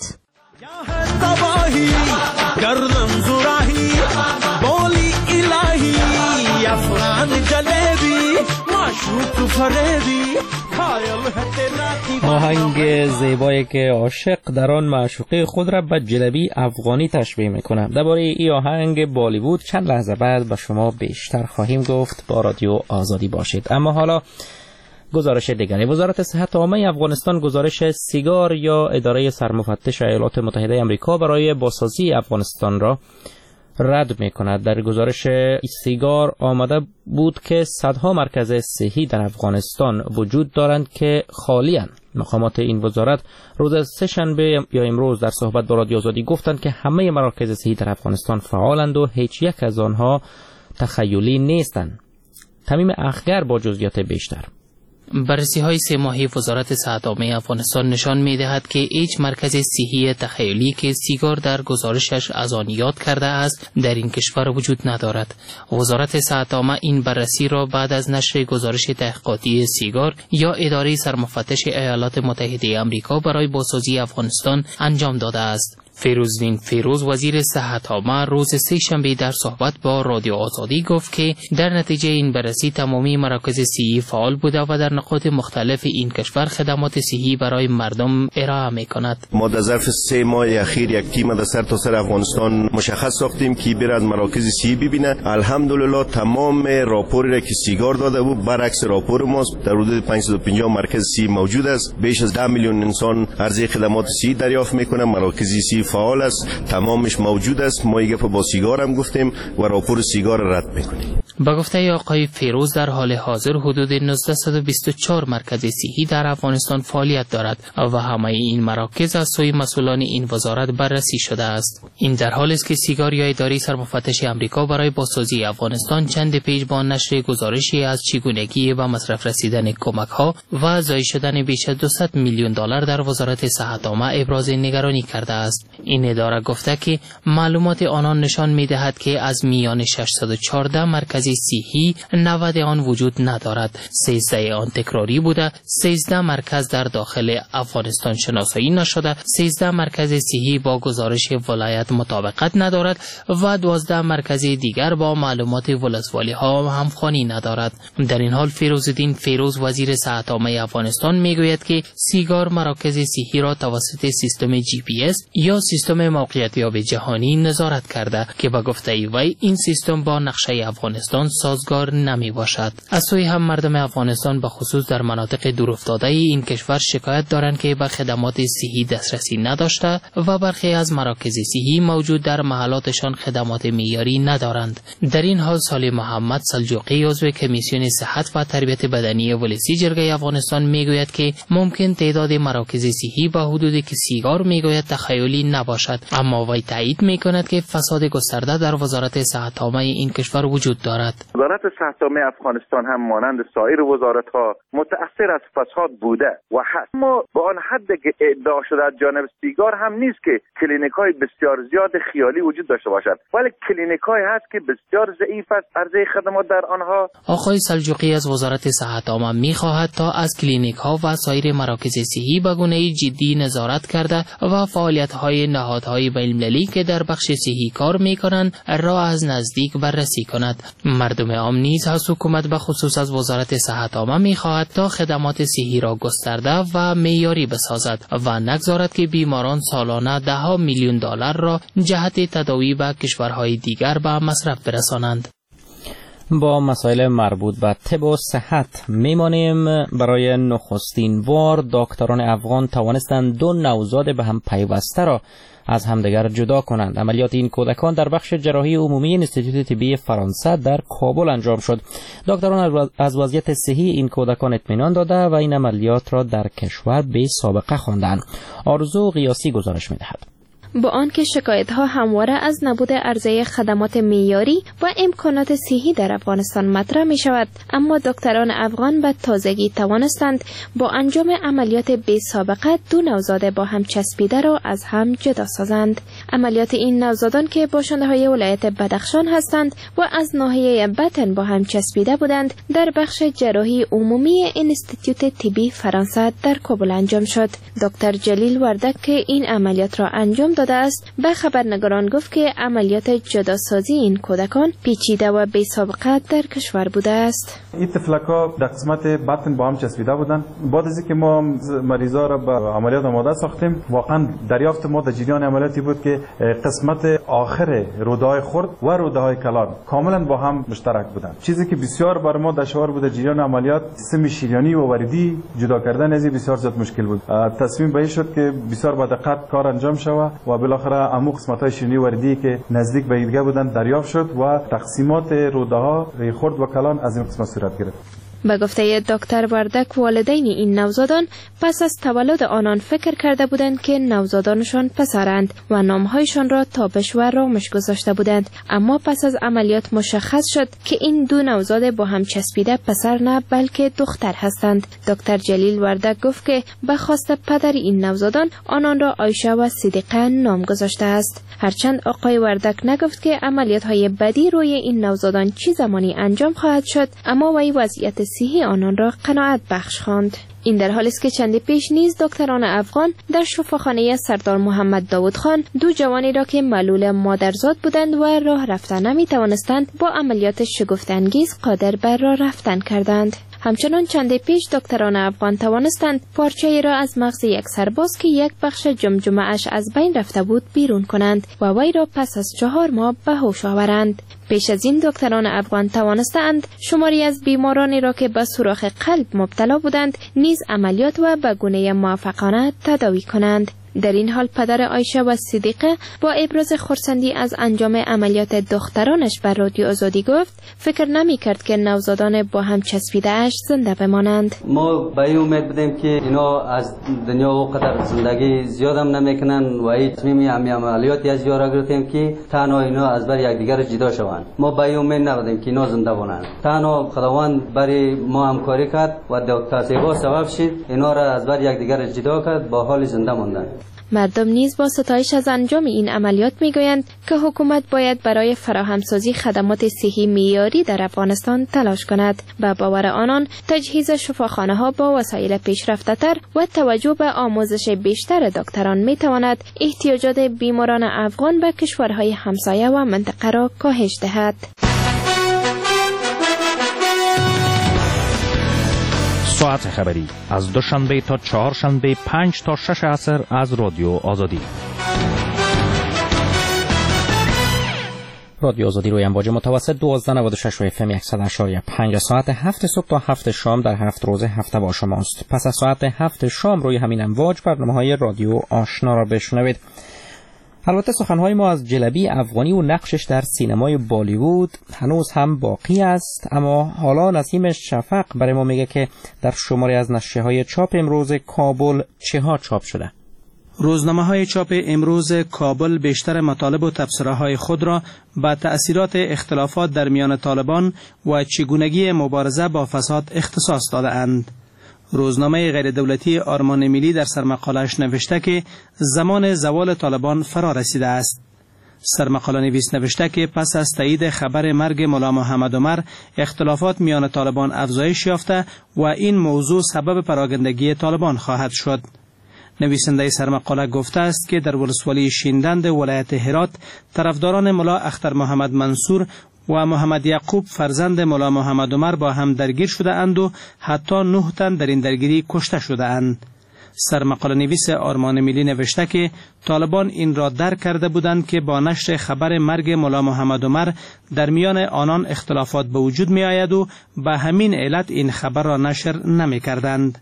آهنگ زیبایی که عاشق در آن معشوقه خود را به جلبی افغانی تشبیه میکنه. درباره این آهنگ بالیوود چند لحظه بعد به شما بیشتر خواهیم گفت. با رادیو آزادی باشید. اما حالا گزارش دیگری. وزارت صحت عامه افغانستان گزارش سیگار یا اداره سرمفتش ایالات متحده آمریکا برای بازسازی افغانستان را رد می کند. در گزارش سیگار آمده بود که صدها مرکز صحی در افغانستان وجود دارند که خالی‌اند. مقامات این وزارت روز سه شنبه یا امروز در صحبت با رادیو آزادی گفتند که همه مراکز صحی در افغانستان فعالند و هیچ یک از آنها تخیلی نیستند. تمیم اخگر با جزئیات بیشتر. بررسی های سه ماهی وزارت صحت عامه افغانستان نشان می دهد که هیچ مرکز صحی تخیلی که سیگار در گزارشش از آن یاد کرده است در این کشور وجود ندارد. وزارت صحت عامه این بررسی را بعد از نشر گزارش تحقیقاتی سیگار یا اداره سرمفتش ایالات متحده آمریکا برای بازسازی افغانستان انجام داده است. فیروزدین فیروز وزیر صحت عامه روز سه شنبه در صحبت با رادیو آزادی گفت که در نتیجه این بررسی تمامی مراکز صحی فعال بوده و در نقاط مختلف این کشور خدمات صحی برای مردم ارائه می‌کند. ما در ظرف سه ماه اخیر یک تیم در سر تا سر افغانستان مشخص ساختیم که برد مراکز صحی ببینه. الحمدلله تمام راپوری را که سیگار داده بود برعکس راپور ماست. در حدود پانصد و پنجاه مرکز صحی موجود است. بیش از ده میلیون انسان عرضه خدمات صحی دریافت می‌کنند. مراکز صحی فعال است، تمامش موجود است. ما یک با سیگار هم گفتیم و راپور سیگار رد میکنیم. با گفته آقای فیروز در حال حاضر حدود نوزده بیست و چهار مرکز صحی در افغانستان فعالیت دارد و همه این مراکز از سوی مسئولان این وزارت بررسی شده است. این در حالی است که سیگاریا اداری سرمفتش امریکا برای بازسازی افغانستان چند پیش با نشر گزارشی از چگونگی به مصرف رسیدن کمک‌ها و ضایع شدن بیش از دویست میلیون دلار در وزارت صحت عامه ابراز نگرانی کرده است. این اداره گفته که معلومات آنان نشان می‌دهد که از میان ششصد و چهارده مرکز صحی نود آن وجود ندارد. سیزده آن تکراری بوده، سیزده مرکز در داخل افغانستان شناسایی نشده، سیزده مرکز صحی با گزارش ولایت مطابقت ندارد و دوازده مرکز دیگر با معلومات ولسوالی ها همخوانی ندارد. در این حال فیروزالدین فیروز وزیر صحت عامه افغانستان میگوید که سیگار مراکز صحی را توسط سیستم جی پی اس یا سیستم موقعیتیاب جهانی نظارت کرده که با گفته وی این سیستم با نقشه افغانستان سازگار نمی باشد. از سوی هم مردم افغانستان به خصوص در مناطق دورافتاده این کشور شکایت دارند که به خدمات صحی دسترسی نداشته و برخی از مراکز صحی موجود در محلاتشان خدمات معیاری ندارند. در این حال صالح محمد سلجوقی عضو کمیسیون صحت و تربیت بدنی ولسی جرگه افغانستان میگوید که ممکن تعداد مراکز صحی با حدودی که سیگار میگوید تخیلی نباشد، اما وی تایید میکند که فساد گسترده در وزارت صحت عامه این کشور وجود دارد. وزارت صحت عامه افغانستان هم مانند سایر وزارت‌ها متأثر از فساد بوده و هست، اما با آن حد که ادعا شده از جانب سیگار هم نیست که کلینیک‌های بسیار زیاد خیالی وجود داشته باشد، ولی کلینیک‌هایی هست که بسیار ضعیف است عرضه خدمات در آنها. آقای سلجوقی از وزارت صحت عامه می‌خواهد تا از کلینیک‌ها و سایر مراکز صحی به گونه‌ای جدی نظارت کرده و فعالیت‌های نهادهای بین‌المللی که در بخش صحی کار می‌کنند را از نزدیک بررسی کند. مردم عام نیز از حکومت به خصوص از وزارت صحت عامه می‌خواهد تا خدمات صحی را گسترده و معیاری بسازد و نگذارد که بیماران سالانه ده ها میلیون دلار را جهت تداوی به کشورهای دیگر به مصرف برسانند. با مسائل مربوط به طب و صحت میمانیم. برای نخستین بار دکتران افغان توانستند دو نوزاد به هم پیوسته را از همدیگر جدا کنند. عملیات این کودکان در بخش جراحی عمومی انستیتوت طبی فرانسه در کابل انجام شد. دکتران از وضعیت صحی این کودکان اطمینان داده و این عملیات را در کشور به سابقه خواندند. آرزو قیاسی گزارش می‌دهد. با آنکه شکایت‌ها همواره از نبود عرضه خدمات معیاری و امکانات صحی در افغانستان مطرح می‌شود، اما دکتران افغان به تازگی توانستند با انجام عملیات بی سابقه دو نوزاد با هم چسبیده را از هم جدا سازند. عملیات این نوزادان که باشنده‌های ولایت بدخشان هستند و از ناحیه بطن با هم چسبیده بودند، در بخش جراحی عمومی انستیتوت طبی فرانسه در کابل انجام شد. دکتر جلیل وردک که این عملیات را انجام داده است به خبرنگاران گفت که عملیات جداسازی این کودکان پیچیده و بی سابقه در کشور بوده است. این تفلک‌ها در قسمت بطن با هم چسبیده بودند. بعد از اینکه ما مریضا را به عملیات آماده ساختیم، واقعا دریافت ما در جریان عملیاتی بود که قسمت آخر روده‌های خرد و روده‌های کلان کاملا با هم مشترک بودند. چیزی که بسیار بر ما دشوار بود در جریان عملیات، سیستم شریانی و وریدی جدا کردن از بسیار زیاد مشکل بود. تصمیم به این شد که بسیار با دقت کار انجام شود و بالاخره امو قسمت‌های شیرینی وردی که نزدیک به ایدگاه بودند دریافت شد و تقسیمات روده‌ها خرد و کلان از این قسمت صورت گرفت. به گفته دکتر وردک، والدین این نوزادان پس از تولد آنان فکر کرده بودند که نوزادانشان پسرند و نامهایشان را تابش و رامش گذاشته بودند، اما پس از عملیات مشخص شد که این دو نوزاد با هم چسبیده پسر نه بلکه دختر هستند. دکتر جلیل وردک گفت که به خواست پدر این نوزادان آنان را عایشه و صدیقه نام گذاشته است. هرچند آقای وردک نگفت که عملیات های بدی روی این نوزادان چه زمانی انجام خواهد شد، اما وی وضعیت صحی آنان را قناعت بخش خواند. این در حالی است که چندی پیش نیز دکتران افغان در شفاخانه سردار محمد داود خان دو جوانی را که معلول مادرزاد بودند و راه رفتن نمی توانستند با عملیات شگفت‌انگیز قادر بر راه رفتن کردند. همچنان چند پیش دکتران افغان توانستند پارچه‌ای را از مغز یک سرباز که یک بخش جمجمه اش از بین رفته بود بیرون کنند و وی را پس از چهار ماه به هوش آورند. پیش از این دکتران افغان توانستند شماری از بیمارانی را که به سوراخ قلب مبتلا بودند نیز عملیات و به گونه موفقانه تداوی کنند. در این حال پدر عایشه و صدیقه با ابراز خرسندی از انجام عملیات دخترانش بر رادیو آزادی گفت فکر نمی کرد که نوزادان با هم چسبیده اش زنده بمانند. ما به این امید بودیم که اینا از دنیا و قدر زندگی زیادم نمیکنن و این تصمیم عملیاتی از یارا گرفتیم که تنها اینا از بر یکدیگر جدا شوند. ما به این امید نبودیم که اینا زنده بمانند. تنها خداوند برای ما همکاری کرد و دکتر سیبا سبب شد اینا را از بر یکدیگر جدا کرد، با حال زنده ماندند. مردم نیز با ستایش از انجام این عملیات میگویند که حکومت باید برای فراهمسازی خدمات صحی معیاری در افغانستان تلاش کند. به باور آنان تجهیز شفاخانه ها با وسایل پیشرفته تر و توجه به آموزش بیشتر دکتران میتواند احتیاجات بیماران افغان به کشورهای همسایه و منطقه را کاهش دهد. ساعت خبری از دوشنبه تا چهارشنبه پنج تا شش عصر از رادیو آزادی. رادیو آزادی روی امواج متوسط دوازده نود و شش و اف ام صد و شش و پنج ساعت هفت صبح تا هفت شام در هفت روز هفته با شماست. پس از ساعت هفت شام روی همین امواج برنامه‌های رادیو آشنا را بشنوید. البته سخنهای ما از جلبی افغانی و نقشش در سینمای بالیوود هنوز هم باقی است، اما حالا نسیم شفق برای ما میگه که در شماری از نشریه‌های چاپ امروز کابل چه ها چاپ شده. روزنامه‌های چاپ امروز کابل بیشتر مطالب و تبصره‌های خود را به تأثیرات اختلافات در میان طالبان و چگونگی مبارزه با فساد اختصاص داده‌اند. روزنامه غیر دولتی آرمان ملی در سرمقاله‌اش نوشته که زمان زوال طالبان فرا رسیده است. سرمقاله نویس نوشته که پس از تایید خبر مرگ ملا محمد عمر اختلافات میان طالبان افزایش یافته و این موضوع سبب پراگندگی طالبان خواهد شد. نویسنده سرمقاله گفته است که در ولسوالی شیندند ولایت هرات طرفداران ملا اختر محمد منصور و محمد یعقوب فرزند ملا محمد عمر با هم درگیر شده اند و حتی نه تن در این درگیری کشته شده اند. سرمقاله نویس آرمان ملی نوشته که طالبان این را درک کرده بودند که با نشر خبر مرگ ملا محمد عمر در میان آنان اختلافات به وجود می آید و به همین علت این خبر را نشر نمی کردند.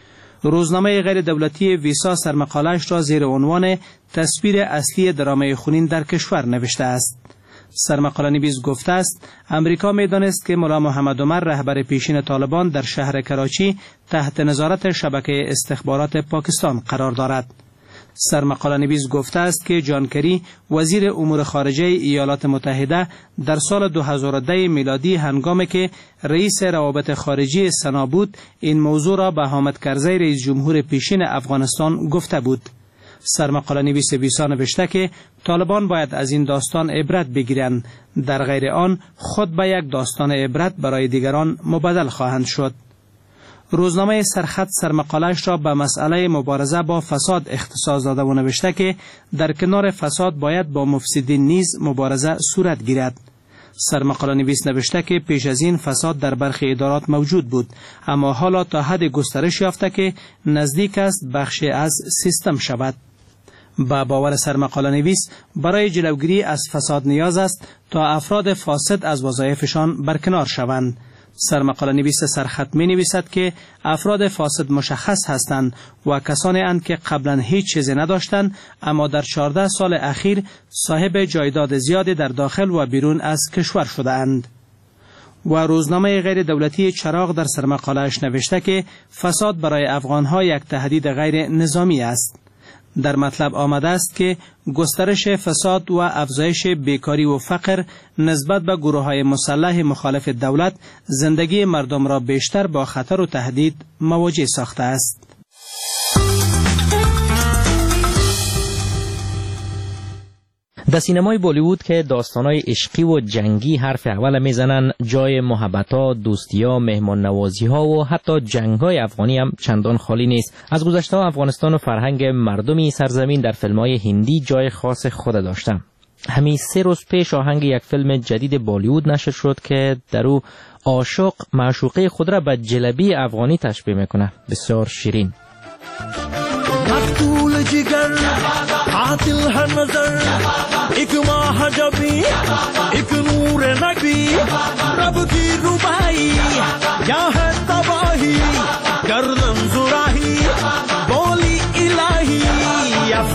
روزنامه غیر دولتی ویسا سرمقاله‌اش را زیر عنوان تصویر اصلی درامای خونین در کشور نوشته است. سرمقاله نویس گفته است امریکا می‌دانست که ملا محمد عمر رهبر پیشین طالبان در شهر کراچی تحت نظارت شبکه استخبارات پاکستان قرار دارد. سرمقاله نویس گفته است که جان کری وزیر امور خارجه ایالات متحده در سال دو هزار و ده میلادی هنگامی که رئیس روابط خارجی سنا بود این موضوع را به حامد کرزی رئیس جمهور پیشین افغانستان گفته بود. سرمقاله نویس ویسا نوشته که طالبان باید از این داستان عبرت بگیرند، در غیر آن خود به یک داستان عبرت برای دیگران مبدل خواهند شد. روزنامه سرخط سرمقاله‌اش را به مسئله مبارزه با فساد اختصاص داده و نوشته که در کنار فساد باید با مفسدین نیز مبارزه صورت گیرد. سرمقاله نویس نوشته که پیش از این فساد در برخی ادارات موجود بود، اما حالا تا حد گسترش یافته که نزدیک است بخشی از سیستم شود. با باور سرمقاله نویس برای جلوگیری از فساد نیاز است تا افراد فاسد از وظایفشان برکنار شوند. سرمقاله نویس سرخط می نویسد که افراد فاسد مشخص هستند و کسانی اند که قبلا هیچ چیزی نداشتند اما در چهارده سال اخیر صاحب جایداد زیادی در داخل و بیرون از کشور شده اند. و روزنامه غیر دولتی چراغ در سرمقاله‌اش نوشته که فساد برای افغانها یک تهدید غیر نظامی است. در مطلب آمده است که گسترش فساد و افزایش بیکاری و فقر نسبت به گروه‌های مسلح مخالف دولت زندگی مردم را بیشتر با خطر و تهدید مواجه ساخته است. در سینمای بالیوود که داستانای عشقی و جنگی حرف اول میزنن، جای محبت‌ها، دوستی‌ها، مهمان نوازی‌ها و حتی جنگ‌های افغانی هم چندان خالی نیست. از گذشته افغانستان و فرهنگ مردمی سرزمین در فیلم‌های هندی جای خاص خود داشتن. همین سه روز پیش آهنگ یک فیلم جدید بالیوود نشر شد که در او عاشق معشوقه خود را به جلبی افغانی تشبیه میکنه. بسیار شیرین. مقتول جگر قاتل ہر نظر ایک ماہ جبی ایک نور نبی رب کی روبائی یا ہے تباہی گردن زراہی بولی الہی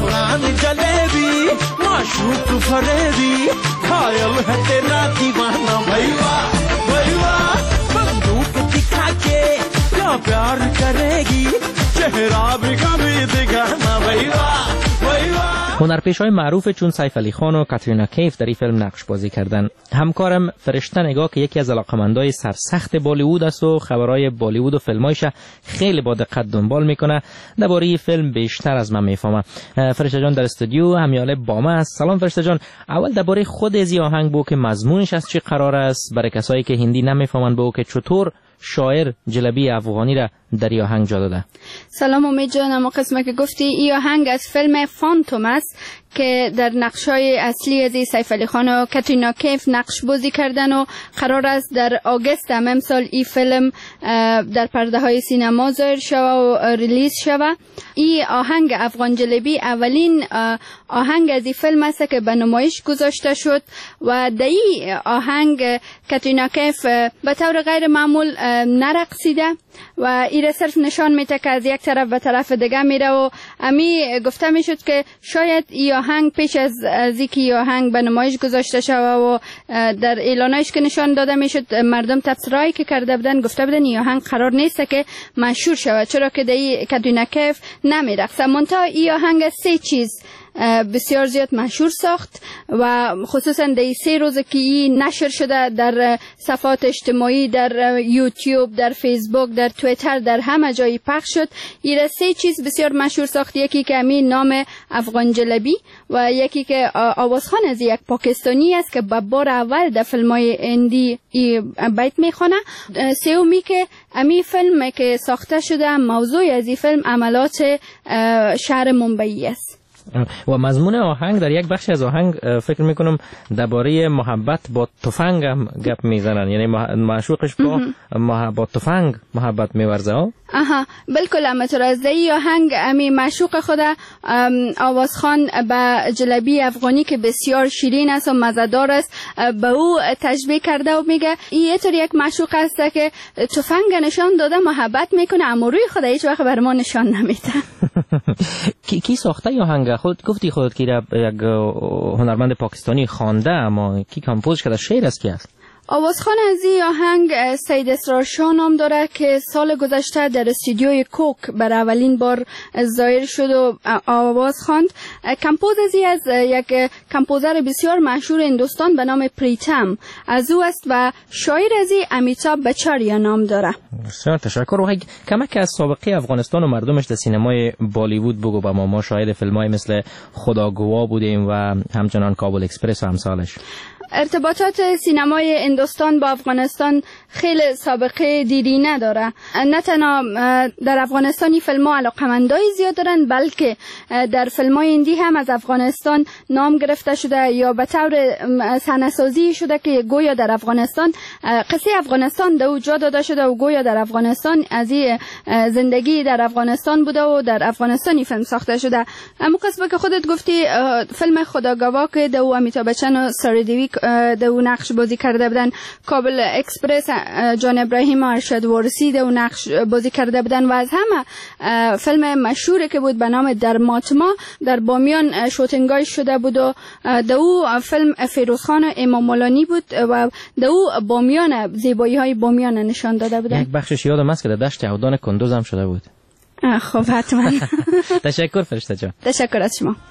कायल है तेरा दीवाना भाई वाह भाई वाह बंदूक दिखा के क्या प्यार करेगी चेहरा भी कभी दिखाना भाई वाह भाई वाह. هنرپیشه‌های معروف چون سیف علی خان و کاترینا کیف در این فیلم نقش بازی کردن. همکارم فرشته نگاه که یکی از علاقه‌مندای سرسخت بالیوود است و خبرهای بالیوود و فیلمایش خیلی با دقت دنبال میکنه، درباره این فیلم بیشتر از من میفهمه. فرشته جان در استودیو همیاله با ما است. سلام فرشته جان. اول درباره خود از این آهنگ بگو که مضمونش از چی قرار است، برای کسایی که هندی نمیفهمن بگو که چطور شاعر جلبی افغانی را در این آهنگ جا داده. سلام امید جان. اما قسمت که گفتی این آهنگ از فیلم فانتوم است که در نقش‌های اصلی از سیف علی خان و کاترینا کیف نقش بازی کردن و قرار است در آگوست امسال این فیلم در پرده های سینما ظاهر شود و ریلیز شود. این آهنگ افغان جلبی اولین آهنگ از این فیلم است که به نمایش گذاشته شد و در این آهنگ کاترینا کیف به طور غیر معمول نرقصیده و این صرف نشان میده که از یک طرف به طرف دیگه میره و امی گفته میشد که شاید این آهنگ پیش از از اینکه آهنگ به نمایش گذاشته شود و در اعلانایش که نشان داده میشد مردم تبصره‌ای که کرده بودن گفته بودن این آهنگ قرار نیست که مشهور شود، چرا که در کاترینا کیف نمیرقصه. منتها این آهنگ سه چیز بسیار زیاد مشهور ساخت و خصوصا در سه روز که این نشر شده در صفحات اجتماعی، در یوتیوب، در فیسبوک، در توییتر، در همه جایی پخش شد. این سه چیز بسیار مشهور ساخت، یکی که همین نام افغان جلبی و یکی که آوازخوان از یک پاکستانی است که به بار اول در فیلم‌های هندی بیت میخونه. سومی که همین فیلم که ساخته شده موضوع از این فیلم عملات شهر ممبئی است. و مضمون آهنگ در یک بخش از آهنگ فکر میکنم درباره محبت با تفنگ هم گپ میزنن، یعنی معشوقش با با تفنگ محبت میورزه ها. آها بالکل همینطور از این آهنگ امی معشوق خود آوازخوان به جلبی افغانی که بسیار شیرین است و مزه‌دار است به او تشبیه کرده و میگه این طور یک معشوق است که تفنگ نشان داده محبت میکنه اما روی خود هیچ وقت بر ما نشان نمیده. کی کی ساخته این آهنگ؟ خود گفتی خودت که یک هنرمند پاکستانی خوانده، اما کی کامپوز کرده؟ شعر است کی است؟ آوازخوان از این آهنگ سید اسرار شاه نام داره که سال گذشته در استودیوی کوک بر اولین بار ظاهر شد و آواز خواند. کمپوز از از یک کمپوزر بسیار مشهور هندوستان به نام پریتم از او است و شاعر از این امیتاب بچاریا نام داره. بسیار تشکر. و کمک از سابقه افغانستان و مردمش در سینمای بالیوود بگو با ما. ما شاهد فیلم‌های مثل خداگواه بودیم و همچنان کابل اکسپرس و امثالش. ارتباطات سینمای هندوستان با افغانستان خیلی سابقه دیرینه داره. نه تنها در افغانستانی فیلم‌ها علاقه‌مندای زیاد دارن، بلکه در فیلم‌های هندی هم از افغانستان نام گرفته شده یا به طور صحنه‌سازی شده که گویا در افغانستان قصه افغانستان در او جا داده شده و گویا در افغانستان از این زندگی در افغانستان بوده و در افغانستانی فیلم ساخته شده. اما قسمه که خودت گفتی فیلم خداگواه که در او امیتاب بچن و ساری دیوی در او نقش بازی کرده بودن، کابل اکسپرس جان ابراهیم و ارشد وارسی در او نقش بازی کرده بودن و از همه فیلم مشهوری که بود به نام در ماتما در بامیان شوتینگای شده بود و در او فیلم فیروزخان امام مولانی بود و در او بامیان زیبایی های بامیان نشان داده بودن. یک بخشش یادم است که در دشت عودان کندوز هم شده بود. خب حتما. تشکر فرشته جان. تشکر از شما.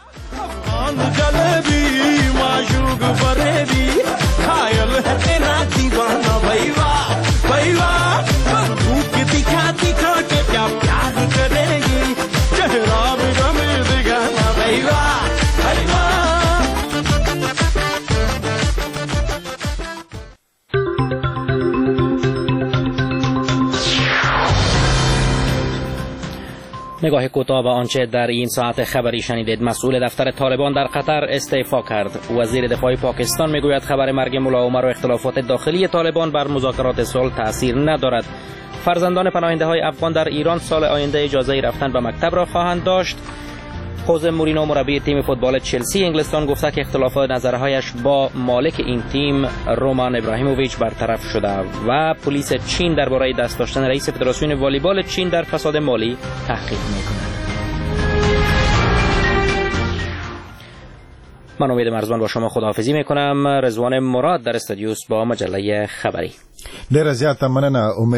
نگاه کوتاه به آنچه در این ساعت خبری شنیدید. مسئول دفتر طالبان در قطر استعفا کرد. وزیر دفاع پاکستان میگوید خبر مرگ ملا عمر و اختلافات داخلی طالبان بر مذاکرات صلح تأثیر ندارد. فرزندان پناهنده های افغان در ایران سال آینده اجازه رفتن به مکتب را خواهند داشت. خوزه مورینو مربی تیم فوتبال چلسی انگلستان گفته که اختلافات نظرهایش با مالک این تیم رومان ابراهیموویچ برطرف شده و پلیس چین درباره دست داشتن رئیس فدراسیون والیبال چین در فساد مالی تحقیق می‌کند. من امید مرزبان با شما خداحافظی میکنم. رضوان مراد در استودیوس با مجله خبری. ډیره زیاته مننه.